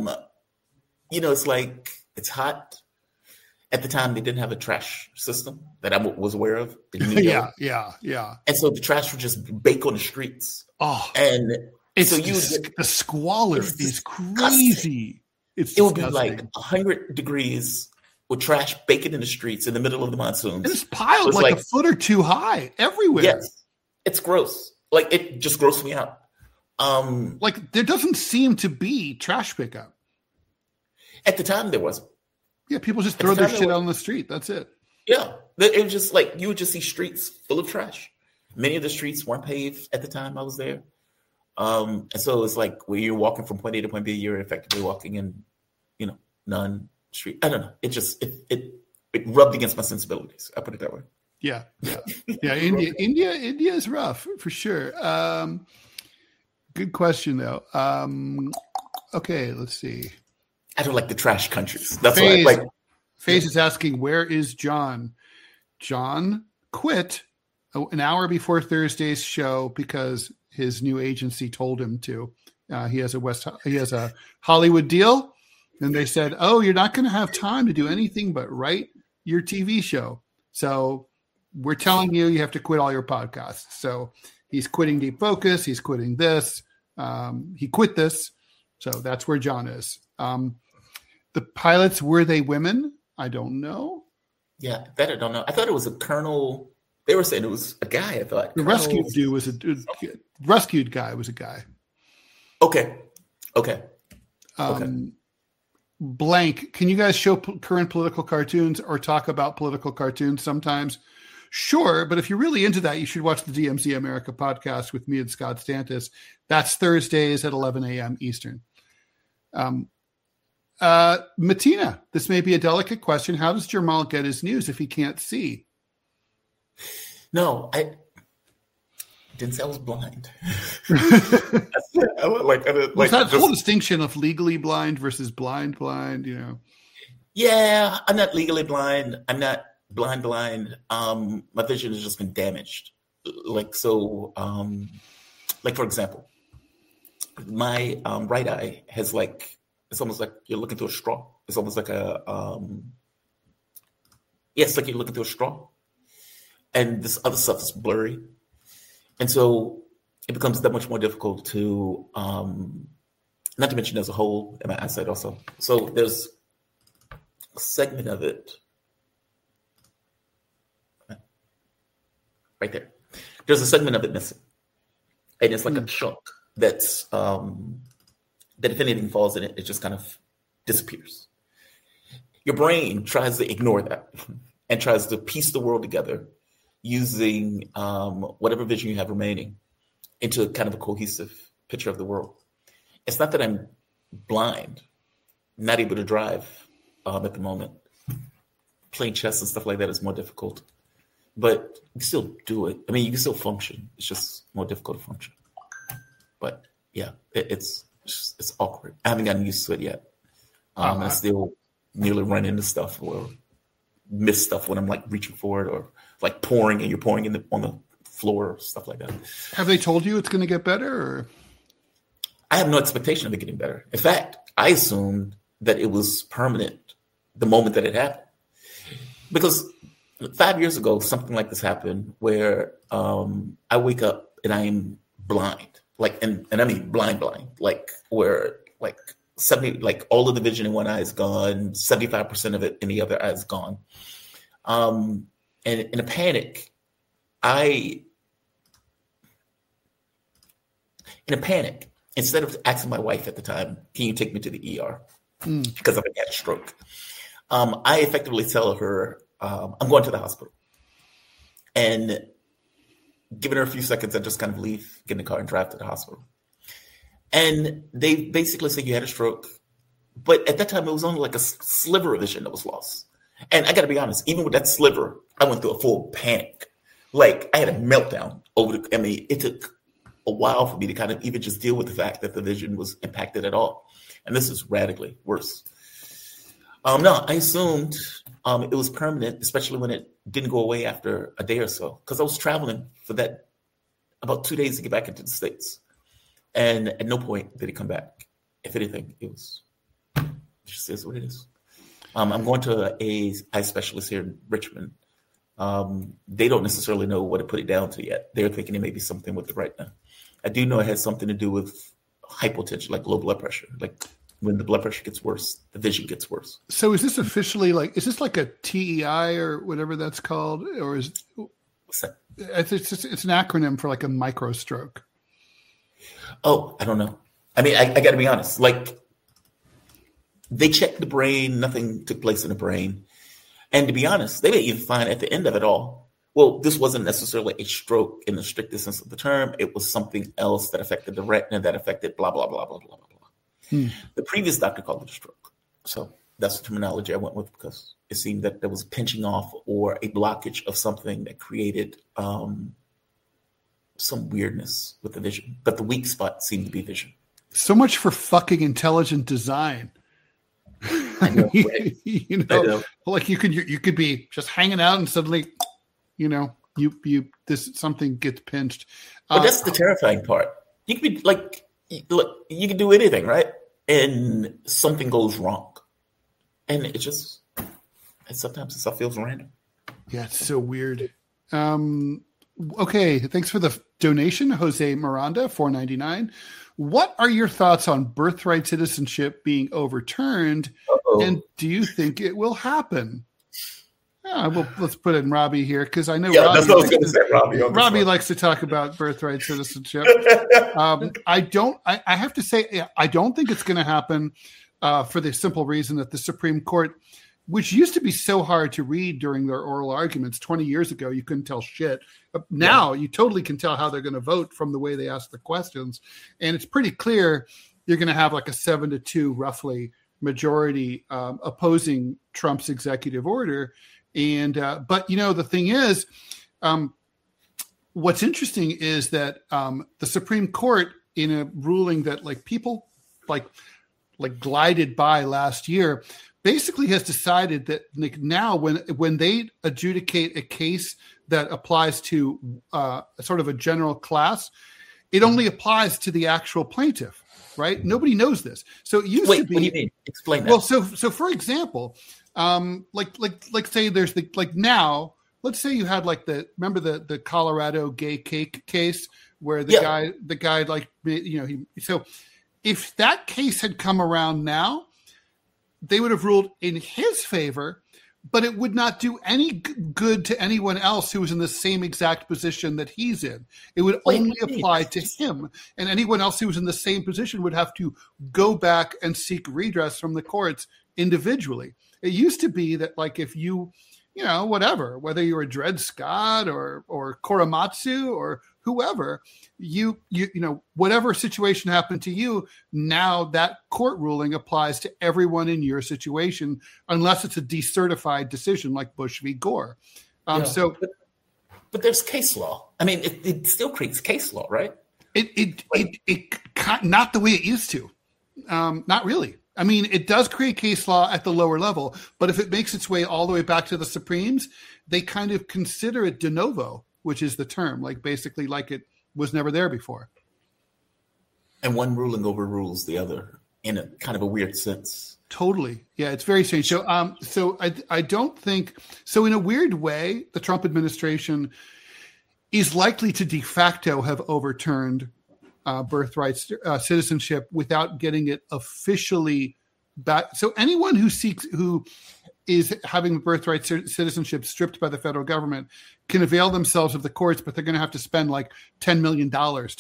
it's like, it's hot. At the time, they didn't have a trash system that I was aware of. Yeah. And so the trash would just bake on the streets. Oh, and so the squalor is crazy. It would be like 100 degrees with trash baking in the streets in the middle of the monsoons. It's piled like a foot or two high everywhere. Yes. It's gross. Like, it just grossed me out. Like, there doesn't seem to be trash pickup. At the time, there wasn't. Yeah, people just throw their shit out on the street. That's it. Yeah. It was just like, you would just see streets full of trash. Many of the streets weren't paved at the time I was there. And so it's like, when you're walking from point A to point B, you're effectively walking in, none street. I don't know. It just, it rubbed against my sensibilities. I put it that way. Yeah. India is rough for sure. Good question though. Okay, let's see. I don't like the trash countries. That's why I like. FaZe is asking, where is John? John quit an hour before Thursday's show because his new agency told him to. He has a Hollywood deal, and they said, "Oh, you're not going to have time to do anything but write your TV show. So we're telling you have to quit all your podcasts." So he's quitting Deep Focus. He's quitting this. He quit this. So that's where John is. The pilots, were they women? I don't know. Yeah, that I don't know. I thought it was a colonel. They were saying it was a guy. I thought the rescued dude was rescued guy was a guy. Okay. Blank. Can you guys show current political cartoons or talk about political cartoons sometimes? Sure, but if you're really into that, you should watch the DMZ America podcast with me and Scott Stantis. That's Thursdays at 11 a.m. Eastern. Matina, this may be a delicate question. How does Jamal get his news if he can't see? No, I didn't say I was blind. What's that whole distinction of legally blind versus blind, Yeah, I'm not legally blind. I'm not blind. My vision has just been damaged. For example, my right eye has it's almost like you're looking through a straw. It's almost like it's like you're looking through a straw. And this other stuff is blurry. And so it becomes that much more difficult to, not to mention there's a hole in my eyesight also. So there's a segment of it right there. There's a segment of it missing. And it's like a chunk that's, that if anything falls in it, it just kind of disappears. Your brain tries to ignore that and tries to piece the world together using whatever vision you have remaining into kind of a cohesive picture of the world. It's not that I'm blind, not able to drive at the moment. Playing chess and stuff like that is more difficult, but you can still do it. I mean, you can still function. It's just more difficult to function. But yeah, it's awkward. I haven't gotten used to it yet. I still nearly run into stuff or miss stuff when I'm like reaching for it, or like pouring and you're pouring on the floor or stuff like that. Have they told you it's going to get better? Or? I have no expectation of it getting better. In fact, I assumed that it was permanent the moment that it happened. Because 5 years ago, something like this happened where I wake up and I am blind. Like, and I mean blind, like where like 70, like all of the vision in one eye is gone, 75% of it in the other eye is gone. And in a panic, instead of asking my wife at the time, can you take me to the ER? Because I've had a stroke. I effectively tell her, I'm going to the hospital. And giving her a few seconds, I just kind of leave, get in the car and drive to the hospital. And they basically say you had a stroke. But at that time, it was only like a sliver of vision that was lost. And I got to be honest, even with that sliver, I went through a full panic. Like I had a meltdown it took a while for me to kind of even just deal with the fact that the vision was impacted at all. And this is radically worse. No, I assumed it was permanent, especially when it didn't go away after a day or so, because I was traveling for that about 2 days to get back into the States. And at no point did it come back. If anything, it just is what it is. I'm going to a eye specialist here in Richmond. They don't necessarily know what to put it down to yet. They're thinking it may be something with the retina. I do know it has something to do with hypotension, like low blood pressure. Like when the blood pressure gets worse, the vision gets worse. So is this officially is this like a TEI or whatever that's called? Or what's that? It's an acronym for like a micro stroke. Oh, I don't know. I mean, I got to be honest. Like they checked the brain, nothing took place in the brain. And to be honest, they may even find at the end of it all, well, this wasn't necessarily a stroke in the strictest sense of the term. It was something else that affected the retina, that affected blah, blah, blah, blah, blah, blah, blah. The previous doctor called it a stroke. So that's the terminology I went with because it seemed that there was a pinching off or a blockage of something that created some weirdness with the vision. But the weak spot seemed to be vision. So much for fucking intelligent design. I know, right? I know. Like you could be just hanging out and suddenly, something gets pinched. But that's the terrifying part. You could be like, look, you can do anything, right? And something goes wrong, and sometimes it stuff feels random. Yeah, it's so weird. Okay, thanks for the donation, Jose Miranda, $4.99. What are your thoughts on birthright citizenship being overturned? Uh-oh. And do you think it will happen? Well, let's put in Robbie here because I know Robbie likes to talk about birthright citizenship. I have to say, I don't think it's going to happen for the simple reason that the Supreme Court, which used to be so hard to read during their oral arguments 20 years ago, you couldn't tell shit. Now you totally can tell how they're going to vote from the way they ask the questions. And it's pretty clear you're going to have like a 7-2 roughly majority opposing Trump's executive order. And but the thing is, what's interesting is that the Supreme Court, in a ruling that like people like glided by last year, basically has decided that now when they adjudicate a case that applies to sort of a general class, it only applies to the actual plaintiff, right? Nobody knows this. So it used to be. What do you mean? Explain that. Well, so for example, like say there's now, let's say you had remember the Colorado gay cake case where the guy so if that case had come around now, they would have ruled in his favor, but it would not do any good to anyone else who was in the same exact position that he's in. It would only apply to him, and anyone else who was in the same position would have to go back and seek redress from the courts individually. It used to be that if you whatever, whether you were Dred Scott or Korematsu or whoever, you whatever situation happened to you, now that court ruling applies to everyone in your situation, unless it's a decertified decision like Bush v. Gore. But there's case law. I mean, it still creates case law, right? It not the way it used to. Not really. I mean, it does create case law at the lower level, but if it makes its way all the way back to the Supremes, they kind of consider it de novo, which is the term, like basically like it was never there before. And one ruling overrules the other in a kind of a weird sense. Totally. Yeah, it's very strange. So I don't think so. In a weird way, the Trump administration is likely to de facto have overturned birthright citizenship without getting it officially back. So anyone who is having birthright citizenship stripped by the federal government can avail themselves of the courts, but they're going to have to spend like $10 million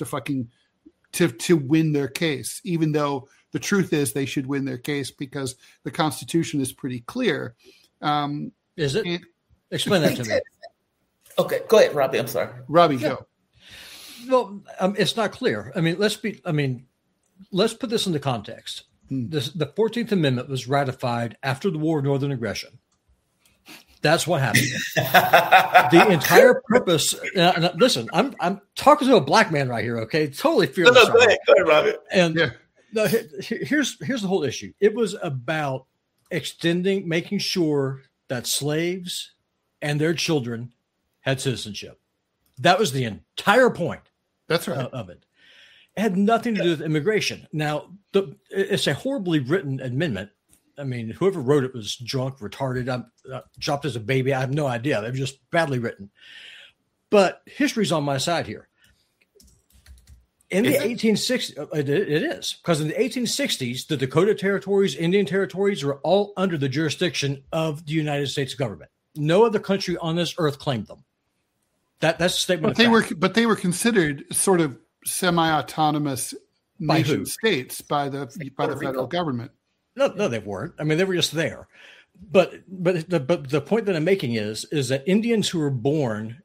to win their case, even though the truth is they should win their case because the Constitution is pretty clear. Is it? Explain that to me. Okay, go ahead, Robbie. I'm sorry. Robbie, go. Well, it's not clear. I mean, let's put this into context. The 14th Amendment was ratified after the War of Northern Aggression. That's what happened. The entire purpose. Listen, I'm talking to a black man right here. Okay, totally fearless. No, go ahead, Robbie. And here's the whole issue. It was about making sure that slaves and their children had citizenship. That was the entire point. That's right. Of it. It had nothing to do with immigration. Now, it's a horribly written amendment. I mean, whoever wrote it was drunk, retarded, dropped as a baby. I have no idea. They were just badly written. But history's on my side here. In the 1860s, it is. Because in the 1860s, the Dakota Territories, Indian Territories were all under the jurisdiction of the United States government. No other country on this earth claimed them. That's a statement. But they were considered sort of semi-autonomous nation states by the federal government. No, they weren't. I mean, they were just there. But the point that I'm making is that Indians who were born,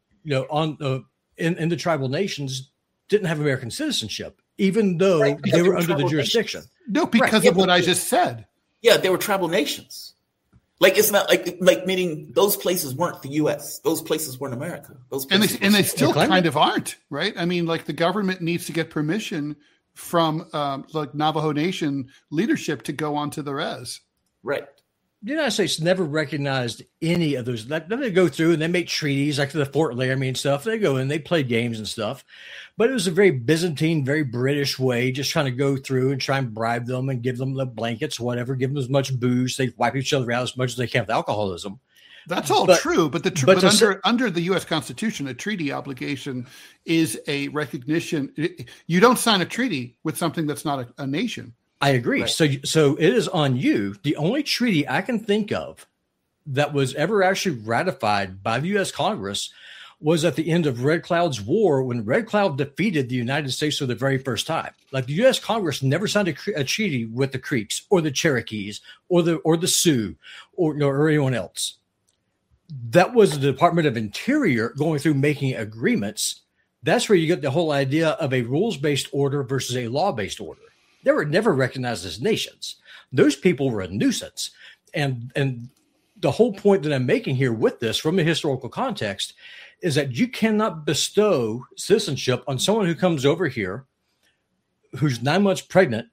in the tribal nations didn't have American citizenship, even though they were under the jurisdiction. No, because of what I just said. Yeah, they were tribal nations. Like it's not like meaning those places weren't the U.S. Those places weren't America. And they still kind of aren't, right? I mean, like the government needs to get permission from like Navajo Nation leadership to go onto the res. Right. The United States never recognized any of those. They go through and they make treaties like the Fort Laramie and stuff. They go in, they play games and stuff. But it was a very Byzantine, very British way, just trying to go through and try and bribe them and give them the blankets, whatever, give them as much booze. They wipe each other out as much as they can with alcoholism. That's all true, but under the U.S. Constitution, a treaty obligation is a recognition. You don't sign a treaty with something that's not a nation. I agree. Right. So it is on you. The only treaty I can think of that was ever actually ratified by the U.S. Congress was at the end of Red Cloud's war, when Red Cloud defeated the United States for the very first time. Like the U.S. Congress never signed a treaty with the Creeks or the Cherokees or the Sioux or anyone else. That was the Department of Interior going through making agreements. That's where you get the whole idea of a rules-based order versus a law-based order. They were never recognized as nations. Those people were a nuisance. And the whole point that I'm making here with this from a historical context is that you cannot bestow citizenship on someone who comes over here, who's 9 months pregnant,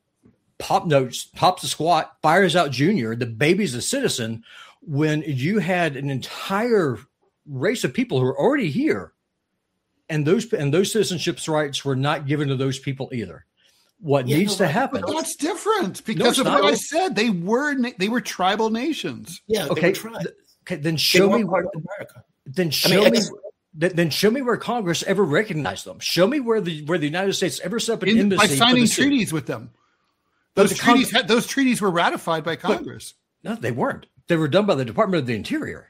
pops a squat, fires out Junior, the baby's a citizen, when you had an entire race of people who are already here, and those citizenships rights were not given to those people either. What needs to happen? But that's different because of what I said. They were tribal nations. Yeah. Okay. Then show me part of America. Then show me where Congress ever recognized them. Show me where the United States ever set up an embassy by signing treaties with them. Those treaties were ratified by Congress. No, they weren't. They were done by the Department of the Interior.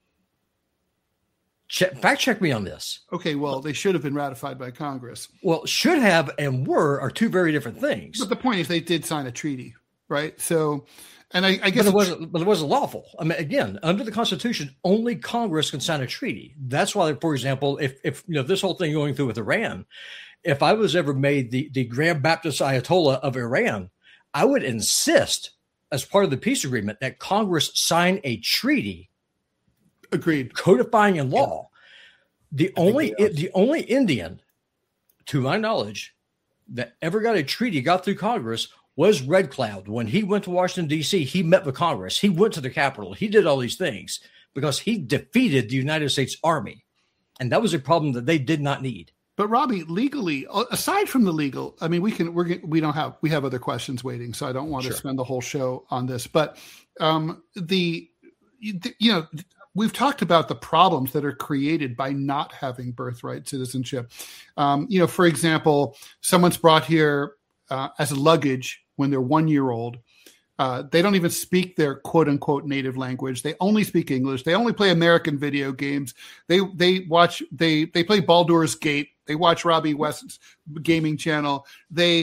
Fact check me on this. Okay, well, they should have been ratified by Congress. Well, should have and are two very different things. But the point is they did sign a treaty. right? So, and I guess but it wasn't lawful. I mean, again, under the Constitution, only Congress can sign a treaty. That's why, for example, if this whole thing going through with Iran, if I was ever made the Grand Baptist Ayatollah of Iran, I would insist, as part of the peace agreement, that Congress sign a treaty, agreed, codifying in law. The only Indian, to my knowledge, that ever got a treaty got through Congress was Red Cloud. When he went to Washington, D.C., he met with Congress. He went to the Capitol. He did all these things because he defeated the United States Army. And that was a problem that they did not need. But Robbie, legally, aside from the legal, I mean, we have other questions waiting, so I don't want to spend the whole show on this. But we've talked about the problems that are created by not having birthright citizenship. For example, someone's brought here as luggage when they're 1 year old. They don't even speak their quote unquote native language. They only speak English. They only play American video games. They play Baldur's Gate. They watch Robbie West's gaming channel. They're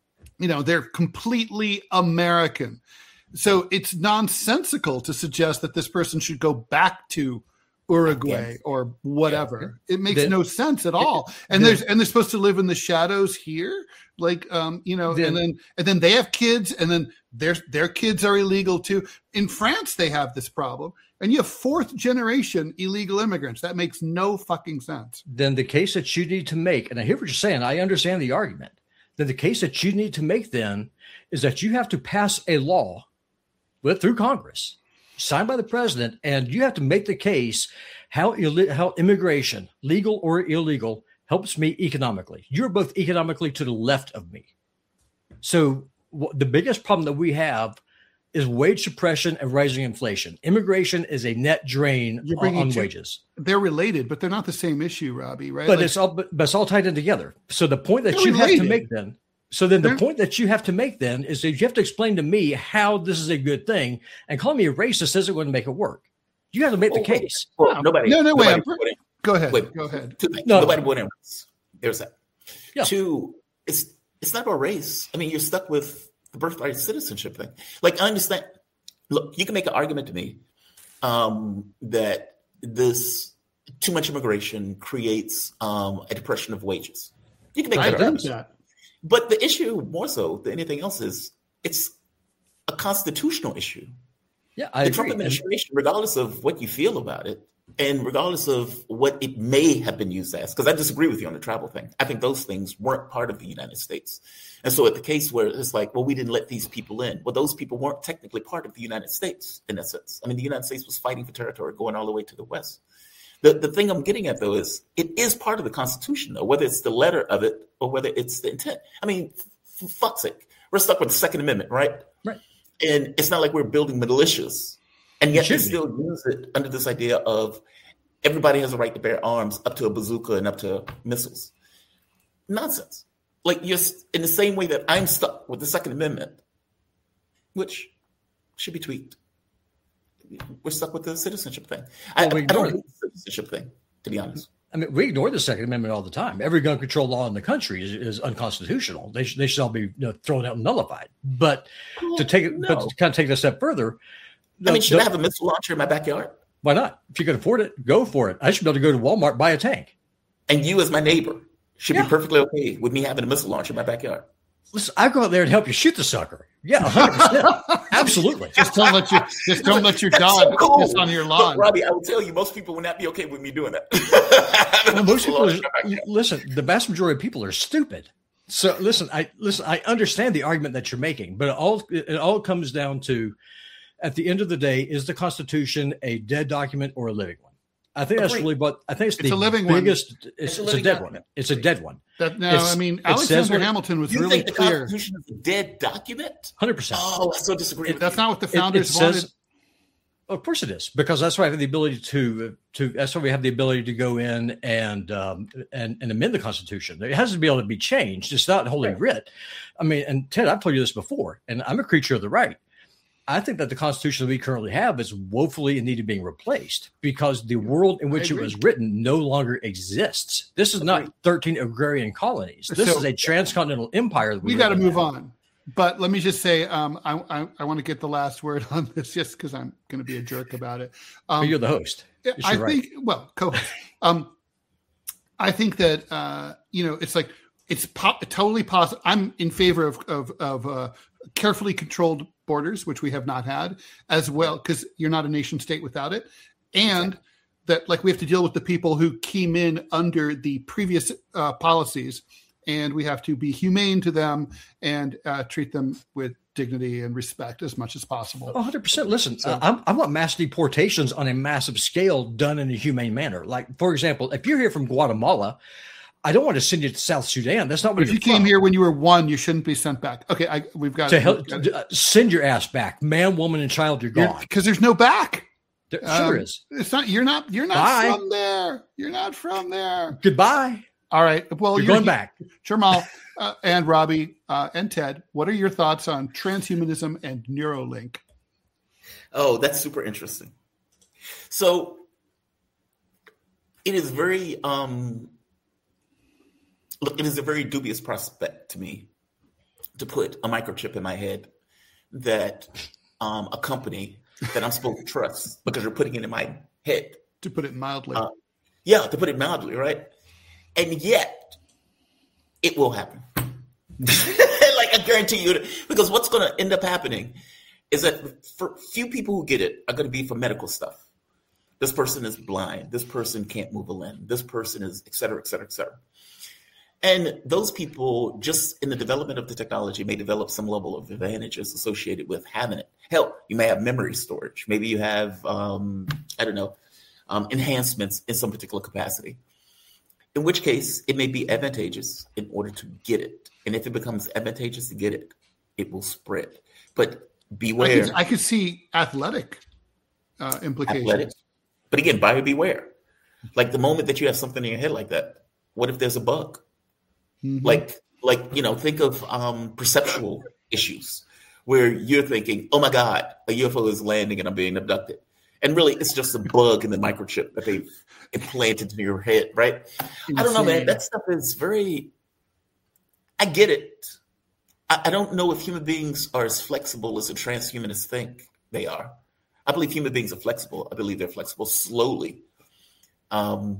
completely American. So it's nonsensical to suggest that this person should go back to Uruguay or whatever. It makes no sense at all. And they're supposed to live in the shadows here, and then they have kids, and then their kids are illegal too. In France, they have this problem, and you have fourth generation illegal immigrants. That makes no fucking sense. Then the case that you need to make, and I hear what you're saying, I understand the argument. Then the case that you need to make then is that you have to pass a law through Congress, signed by the president, and you have to make the case how immigration, legal or illegal, helps me economically. You're both economically to the left of me. So the biggest problem that we have is wage suppression and rising inflation. Immigration is a net drain on wages. They're related, but they're not the same issue, Robbie, right? But it's all tied in together. So the point that you have to make then, the point that you have to make then is that you have to explain to me how this is a good thing, and calling me a racist isn't going to make it work. You have to make the case. Well, nobody. Go ahead. Go ahead. Nobody brought in race. There's that. Yeah. Two, it's not about race. I mean, you're stuck with the birthright citizenship thing. Like, I understand. Look, you can make an argument to me that this too much immigration creates a depression of wages. You can make that argument. But the issue, more so than anything else, is it's a constitutional issue. Yeah, I agree. The Trump administration, regardless of what you feel about it, and regardless of what it may have been used as, because I disagree with you on the travel thing. I think those things weren't part of the United States. And so at the case where it's like, well, we didn't let these people in. Well, those people weren't technically part of the United States in that sense. I mean, the United States was fighting for territory going all the way to the West. The thing I'm getting at, though, is it is part of the Constitution, though, whether it's the letter of it or whether it's the intent. I mean, for fuck's sake, we're stuck with the Second Amendment, right? Right. And it's not like we're building militias. And yet they still use it under this idea of everybody has a right to bear arms up to a bazooka and up to missiles. Nonsense. Like, you're in the same way that I'm stuck with the Second Amendment, which should be tweaked. We're stuck with the citizenship thing. I don't like the citizenship thing, to be honest. I mean, we ignore the Second Amendment all the time. Every gun control law in the country is unconstitutional. They should all be thrown out and nullified. But to kind of take it a step further, should I have a missile launcher in my backyard? Why not? If you can afford it, go for it. I should be able to go to Walmart, buy a tank. And you, as my neighbor, should be perfectly okay with me having a missile launcher in my backyard. Listen, I go out there and help you shoot the sucker. Yeah, 100%. Absolutely. Just don't let your dog piss on your lawn. Look, Robbie, I will tell you, most people would not be okay with me doing that. Most people the vast majority of people are stupid. So I understand the argument that you're making, but it all comes down to, at the end of the day, is the Constitution a dead document or a living one? I think that's really what I think it's the a living biggest. One. It's a dead one. It's a dead one. Alexander Hamilton was really clear. The Constitution is a dead document? 100%. Oh, I so disagree. That's not what the founders wanted. Of course it is, because that's why I have the ability to. That's why we have the ability to go in and amend the Constitution. It has to be able to be changed. It's not holy writ. I mean, and Ted, I've told you this before, and I'm a creature of the right. I think that the Constitution that we currently have is woefully in need of being replaced because the world in which it was written no longer exists. This is not 13 agrarian colonies. This is a transcontinental empire. We got to move on. But let me just say, I want to get the last word on this, just because I'm going to be a jerk about it. You're the host. I think, well, co-host. I think that it's like it's totally possible. I'm in favor of carefully controlled borders, which we have not had, as well, because you're not a nation state without it, and that like we have to deal with the people who came in under the previous policies. And we have to be humane to them and treat them with dignity and respect as much as possible. 100%. Listen, I want mass deportations on a massive scale done in a humane manner. Like, for example, if you're here from Guatemala, I don't want to send you to South Sudan. That's not what if you came here when you were 1, you shouldn't be sent back. Okay, we've got to send your ass back, man, woman, and child. You're gone because there's no back. There sure is. It's not. You're not Bye. from there. You're not from there. Goodbye. All right. Well, you're going back. Jamal and Robbie and Ted, what are your thoughts on transhumanism and Neuralink? Oh, that's super interesting. So it is very it is a very dubious prospect to me to put a microchip in my head that a company that I'm supposed to trust because you're putting it in my head. To put it mildly. To put it mildly, right? And yet, it will happen. Like I guarantee you, because what's going to end up happening is that for few people who get it are going to be for medical stuff. This person is blind. This person can't move a limb. This person is et cetera, et cetera, et cetera. And those people, just in the development of the technology, may develop some level of advantages associated with having it. Hell, you may have memory storage. Maybe you have, enhancements in some particular capacity. In which case, it may be advantageous in order to get it. And if it becomes advantageous to get it, it will spread. But beware. I could see athletic implications. Athletics. But again, buyer beware. Like the moment that you have something in your head like that, what if there's a bug? Mm-hmm. Like think of perceptual issues where you're thinking, oh my God, a UFO is landing and I'm being abducted. And really, it's just a bug in the microchip that they've implanted into your head, right? Insane. I don't know, man. That stuff is very... I get it. I don't know if human beings are as flexible as the transhumanists think they are. I believe human beings are flexible. I believe they're flexible slowly. But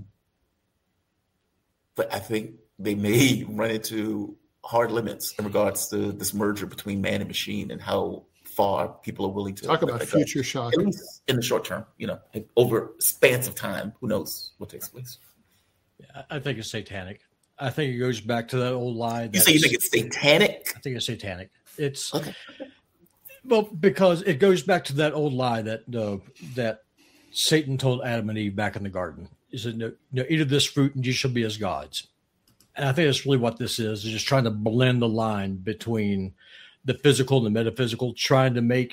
I think they may run into hard limits in regards to this merger between man and machine and how far people are willing to talk about future shock. At least in the short term, over spans of time, who knows what takes place. Yeah, I think it's satanic. I think it goes back to that old lie. You say you think it's satanic? I think it's satanic. It's okay. Well, because it goes back to that old lie that Satan told Adam and Eve back in the garden. He said, "No, eat of this fruit, and you shall be as gods." And I think that's really what this is just trying to blend the line between the physical and the metaphysical, trying to make.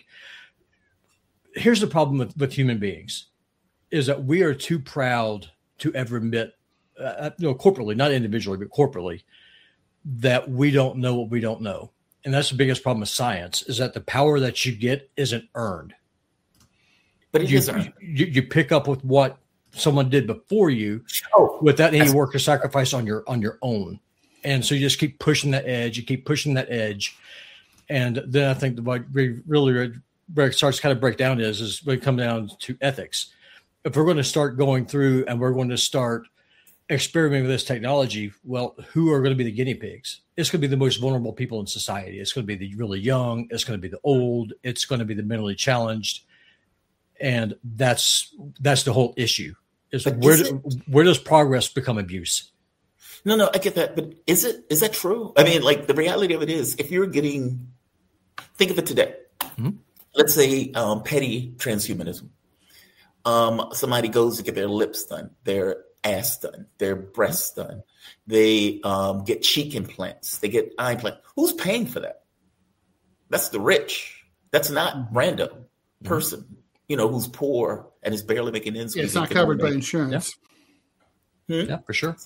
Here's the problem with human beings, is that we are too proud to ever admit, corporately, not individually, but corporately, that we don't know what we don't know. And that's the biggest problem with science, is that the power that you get isn't earned. But it is earned. You pick up with what someone did before you without any work or sacrifice on your own. And so you just keep pushing that edge. You keep pushing that edge. And then I think what really starts to kind of break down is when it comes down to ethics. If we're going to start going through and we're going to start experimenting with this technology, well, who are going to be the guinea pigs? It's going to be the most vulnerable people in society. It's going to be the really young. It's going to be the old. It's going to be the mentally challenged. And that's the whole issue. Where does progress become abuse? No, I get that. But is that true? I mean, like the reality of it is, if you're getting, think of it today. Mm-hmm. Let's say petty transhumanism. Somebody goes to get their lips done, their ass done, their breasts done. They get cheek implants. They get eye implants. Who's paying for that? That's the rich. That's not random person, who's poor and is barely making ends meet. It's not covered by insurance. Yeah, yeah, for sure.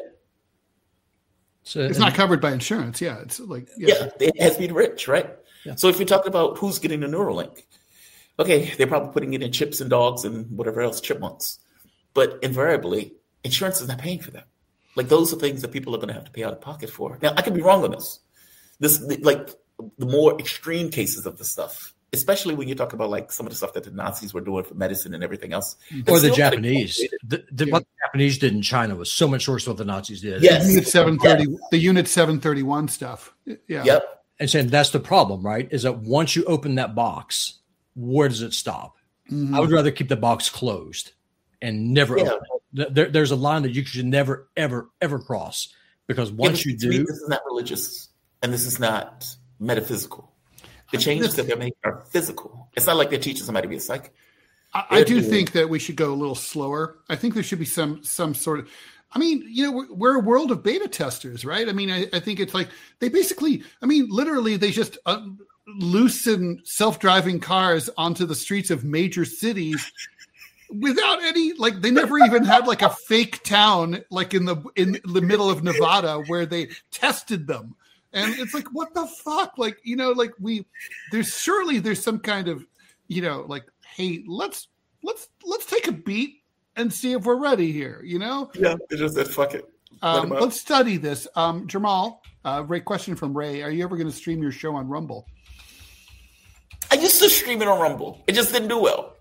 So it's not covered by insurance. Yeah, it's like it has to be rich, right? Yeah. So if you're talking about who's getting the Neuralink, okay, they're probably putting it in chips and dogs and whatever else, chipmunks. But invariably, insurance is not paying for that. Like those are things that people are going to have to pay out of pocket for. Now, I could be wrong on this. the more extreme cases of the stuff, especially when you talk about like some of the stuff that the Nazis were doing for medicine and everything else. Or the Japanese. What the Japanese did in China was so much worse than what the Nazis did. Yes. The Unit 731 stuff. Yeah. Yep. And saying that's the problem, right? Is that once you open that box, where does it stop? I would rather keep the box closed and never open it. There's a line that you should never, ever, ever cross, because once you do, this is not religious and this is not metaphysical. The changes that they're making are physical. It's not like they're teaching somebody to be a psychic. I do think that we should go a little slower. I think there should be some sort of. I mean, we're a world of beta testers, right? I mean, I think it's like they basically. I mean, literally, they just loosen self-driving cars onto the streets of major cities without any, like, they never even had like a fake town like in the middle of Nevada where they tested them. And it's like, what the fuck? Like, there's some kind of, like, hey, let's take a beat and see if we're ready here, Yeah, they just said, fuck it. Let's study this. Jamal, question from Ray. Are you ever going to stream your show on Rumble? I used to stream it on Rumble. It just didn't do well.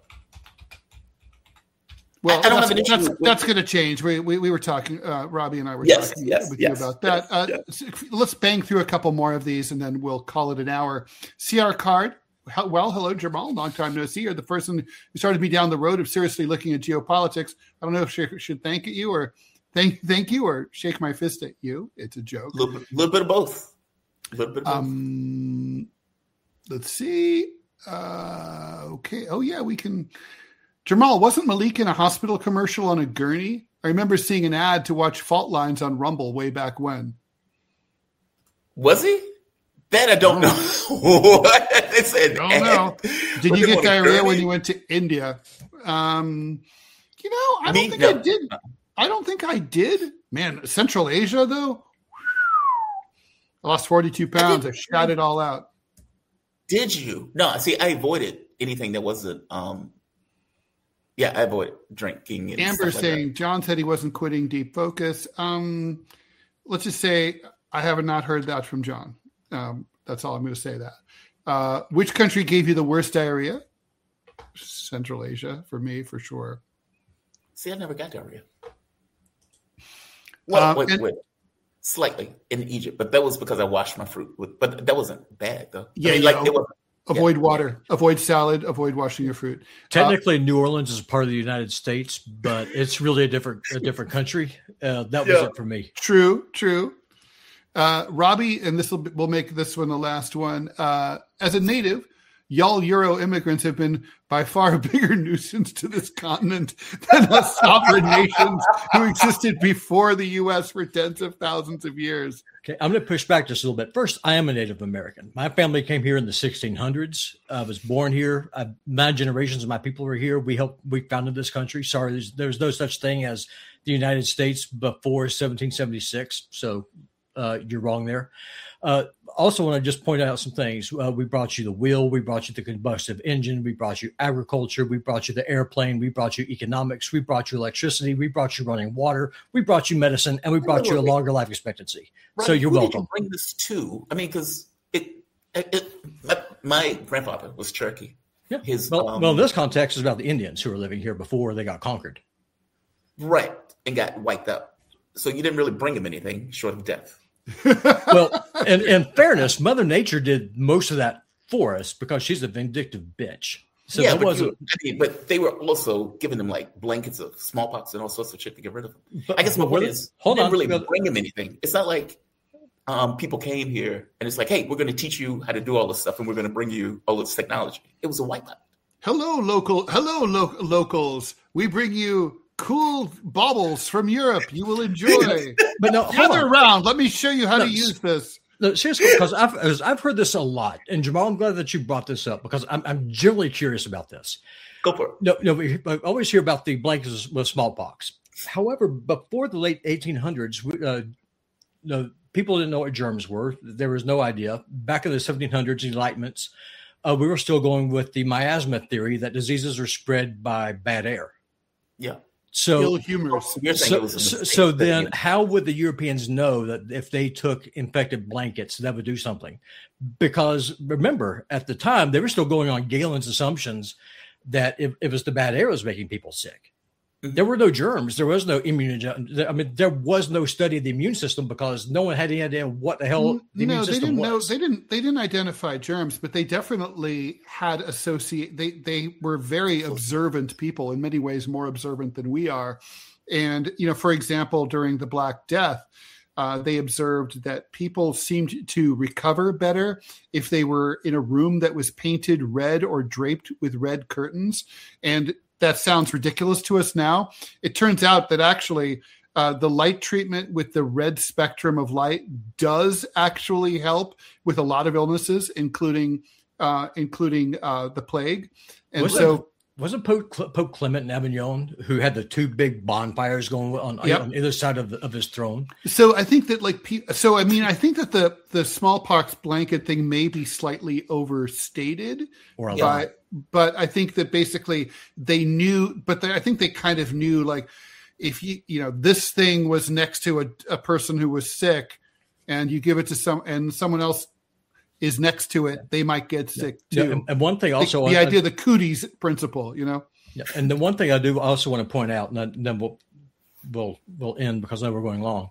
Well, I don't have an issue. That's going to change. We were talking. Robbie and I were talking with you about that. Let's bang through a couple more of these, and then we'll call it an hour. CR Card. Hello, Jamal. Long time no see. You're the person who started me down the road of seriously looking at geopolitics. I don't know if I should thank you or thank you or shake my fist at you. It's a joke. A little bit of both. Let's see. Okay. Oh, yeah, we can. Jamal, wasn't Malik in a hospital commercial on a gurney? I remember seeing an ad to watch Fault Lines on Rumble way back when. Was he? That I don't know. What? I don't know. Did you get diarrhea when you went to India? I don't think I did. I don't think I did. Man, Central Asia, though. I lost 42 pounds. I shot it all out. Did you? No, see, I avoided anything that wasn't. I avoided drinking. And Amber stuff saying like John said he wasn't quitting Deep Focus. Let's just say I have not heard that from John. That's all I'm going to say. That. Which country gave you the worst diarrhea? Central Asia for me, for sure. See, I never got diarrhea. Well, wait. Slightly in Egypt, but that was because I washed my fruit. But that wasn't bad, though. Yeah, avoid water, avoid salad, avoid washing your fruit. Technically, New Orleans is part of the United States, but it's really a different country. That was it for me. True. Robbie, and we'll make this one the last one. As a native, y'all Euro immigrants have been by far a bigger nuisance to this continent than us sovereign nations who existed before the U.S. for tens of thousands of years. Okay, I'm going to push back just a little bit. First, I am a Native American. My family came here in the 1600s. I was born here. 9 generations of my people were here. We founded this country. Sorry, there's no such thing as the United States before 1776. So you're wrong there. Also want to just point out some things. We brought you the wheel. We brought you the combustive engine. We brought you agriculture. We brought you the airplane. We brought you economics. We brought you electricity. We brought you running water. We brought you medicine, and we brought you a longer life expectancy. Right. So you're welcome. Did you bring this to? I mean, because my grandfather was Cherokee. Yeah. Well, in this context, it's about the Indians who were living here before they got conquered. Right, and got wiped out. So you didn't really bring him anything short of death. Well, in fairness, Mother Nature did most of that for us because she's a vindictive bitch. So yeah, but they were also giving them like blankets of smallpox and all sorts of shit to get rid of them. I guess my point is, you didn't really bring them anything. It's not like people came here and it's like, hey, we're going to teach you how to do all this stuff and we're going to bring you all this technology. It was a wipeout. Hello, locals. We bring you cool baubles from Europe. You will enjoy. But no, gather around. Let me show you how to use this. No, seriously, because I've heard this a lot, and Jamal, I'm glad that you brought this up because I'm generally curious about this. Go for it. No, we always hear about the blankets with smallpox. However, before the late 1800s, people didn't know what germs were. There was no idea. Back in the 1700s, Enlightenments, we were still going with the miasma theory that diseases are spread by bad air. Yeah. So, humorous. So then how would the Europeans know that if they took infected blankets, that would do something? Because remember, at the time, they were still going on Galen's assumptions that if it was the bad air was making people sick. There were no germs. There was no immunogen. I mean, there was no study of the immune system because no one had any idea what the hell the immune system was. They didn't identify germs, but they definitely had they were very observant people, in many ways more observant than we are. And, for example, during the Black Death, they observed that people seemed to recover better if they were in a room that was painted red or draped with red curtains. And that sounds ridiculous to us now. It turns out that actually the light treatment with the red spectrum of light does actually help with a lot of illnesses, including the plague. And wasn't Pope Clement in Avignon who had the two big bonfires going on either side of his throne? So I think that I think that the smallpox blanket thing may be slightly overstated, but I think that basically they knew, I think they kind of knew, like, if this thing was next to a person who was sick and you give it to someone else is next to it, they might get sick too. Yeah, and one thing also, the idea of the cooties principle, Yeah, and the one thing I do also want to point out, and then we'll end because I know we're going long.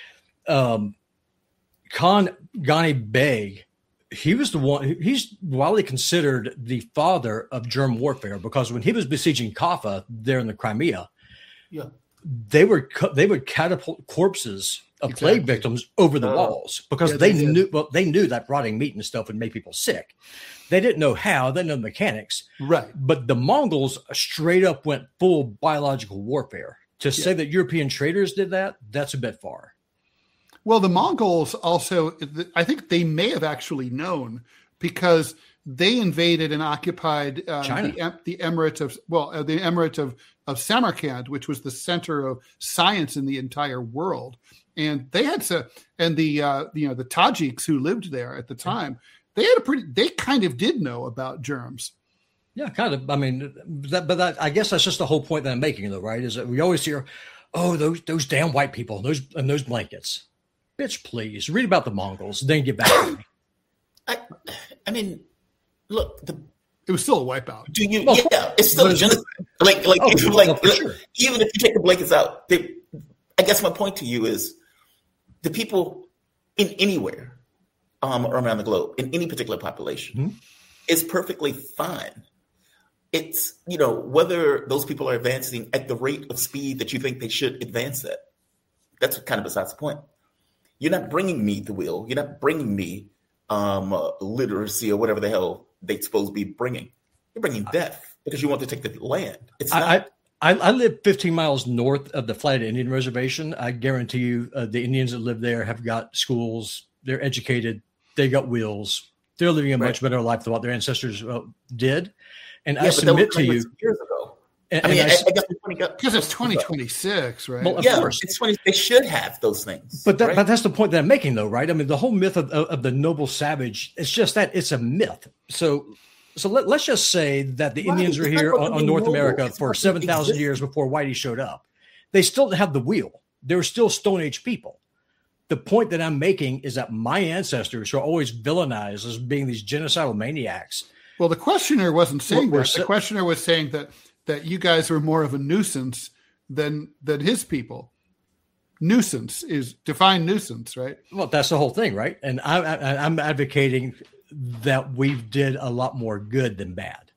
Khan Ghani Beg, he was the one. He's widely considered the father of germ warfare because when he was besieging Kaffa there in the Crimea, they would catapult corpses of plague victims over the walls because they knew that rotting meat and stuff would make people sick. They didn't know how, they didn't know the mechanics. Right. But the Mongols straight up went full biological warfare. To say that European traders did that, that's a bit far. Well, the Mongols also, I think they may have actually known because they invaded and occupied China. the emirate of Samarkand, which was the center of science in the entire world. And they had the Tajiks who lived there at the time, they kind of did know about germs. Yeah, kind of. I mean, I guess that's just the whole point that I'm making, though, right? Is that we always hear, "Oh, those damn white people, and those blankets." Bitch, please read about the Mongols, then get back to me. I mean, look, it was still a wipeout. It's still a genocide. Sure. Even if you take the blankets out, I guess my point to you is the people in anywhere around the globe, in any particular population, is perfectly fine. It's, whether those people are advancing at the rate of speed that you think they should advance at. That's kind of besides the point. You're not bringing me the will. You're not bringing me literacy or whatever the hell they're supposed to be bringing. You're bringing death because you want to take the land. It's not. I live 15 miles north of the Flathead Indian Reservation. I guarantee you the Indians that live there have got schools. They're educated. They got wills. They're living a much better life than what their ancestors did. And I submit to you. Years ago. I guess because it's 2026, right? Well, of course. It's 20. They should have those things. But that's the point that I'm making, though, right? I mean, the whole myth of the noble savage, it's just that it's a myth. So let's just say that the Indians are here on North America for 7,000 years before Whitey showed up. They still didn't have the wheel. They were still Stone Age people. The point that I'm making is that my ancestors are always villainized as being these genocidal maniacs. Well, the questioner wasn't saying that. The questioner was saying that you guys were more of a nuisance than his people. Nuisance is define nuisance, right? Well, that's the whole thing, right? And I'm advocating that we did a lot more good than bad.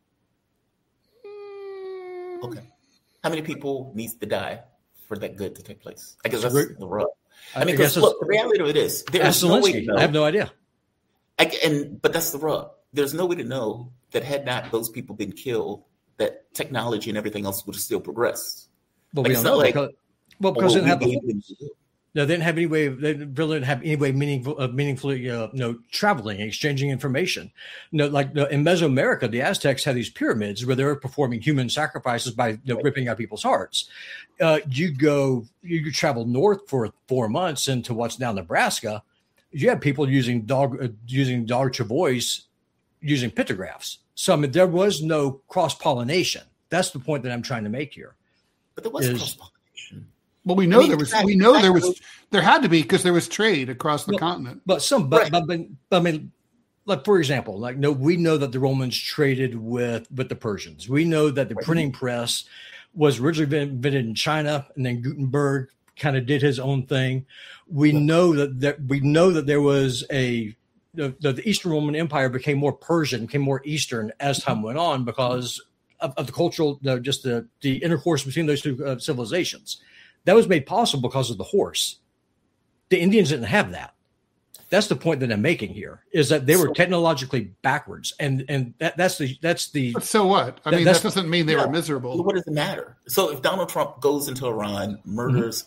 Okay. How many people needs to die for that good to take place? I guess that's the rub. I mean, because look, the reality of it is there's no way to know. I have no idea. But that's the rub. There's no way to know that had not those people been killed, that technology and everything else would have still progressed. Well, we don't know because they didn't have any way. They really didn't have any way meaningfully traveling, exchanging information. Like in Mesoamerica, the Aztecs had these pyramids where they were performing human sacrifices by ripping out people's hearts. You travel north for 4 months into what's now Nebraska. You have people using dog travois, using pictographs. So I mean, there was no cross pollination. That's the point that I'm trying to make here. But there was cross-pollination. Well, there had to be because there was trade across the continent. But I mean, like for example, we know that the Romans traded with the Persians. We know that the printing press was originally invented in China, and then Gutenberg kind of did his own thing. We know that there was the Eastern Roman Empire became more Persian, became more Eastern as time went on because of the cultural, just the intercourse between those two civilizations. That was made possible because of the horse. The Indians didn't have that. That's the point that I'm making here, is that they were technologically backwards, and that's the. But so what? I mean, that doesn't mean they were miserable. What does it matter? So if Donald Trump goes into Iran, murders,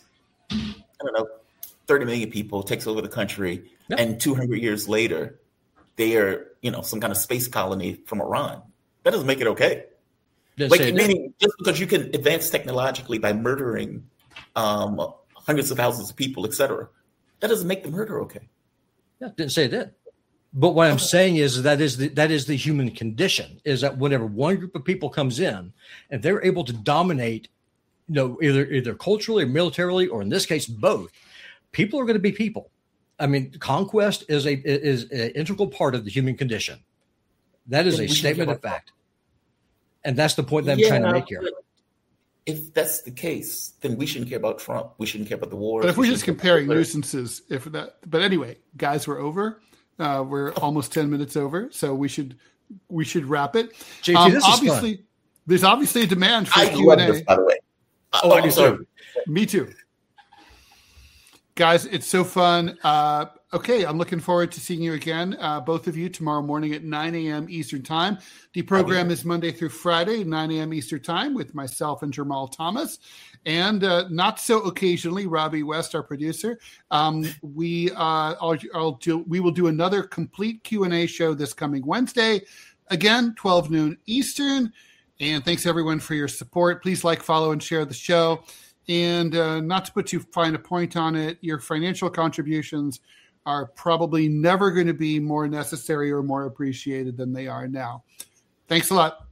30 million people, takes over the country, and 200 years later, they are, some kind of space colony from Iran, that doesn't make it okay. Meaning, just because you can advance technologically by murdering hundreds of thousands of people, etc., that doesn't make the murder okay. Yeah, didn't say it did. But what I'm saying is that is the human condition, is that whenever one group of people comes in and they're able to dominate, either culturally or militarily, or in this case, both, people are going to be people. I mean, conquest is an integral part of the human condition. That is a statement of fact. And that's the point that I'm trying to make here. If that's the case, then we shouldn't care about Trump. We shouldn't care about the war. But if we're just comparing nuisances, but anyway, guys, we're over. We're almost 10 minutes over, so we should wrap it. JT, this is fun. There's obviously a demand for Q&A. This, by the way. I'm sorry. Me too. Guys, it's so fun. Okay, I'm looking forward to seeing you again, both of you, tomorrow morning at 9 a.m. Eastern Time. The program is Monday through Friday, 9 a.m. Eastern Time, with myself and Jamal Thomas. And not so occasionally, Robbie West, our producer. We will do another complete Q&A show this coming Wednesday. Again, 12 noon Eastern. And thanks, everyone, for your support. Please like, follow, and share the show. And not to put too fine a point on it, your financial contributions are probably never going to be more necessary or more appreciated than they are now. Thanks a lot.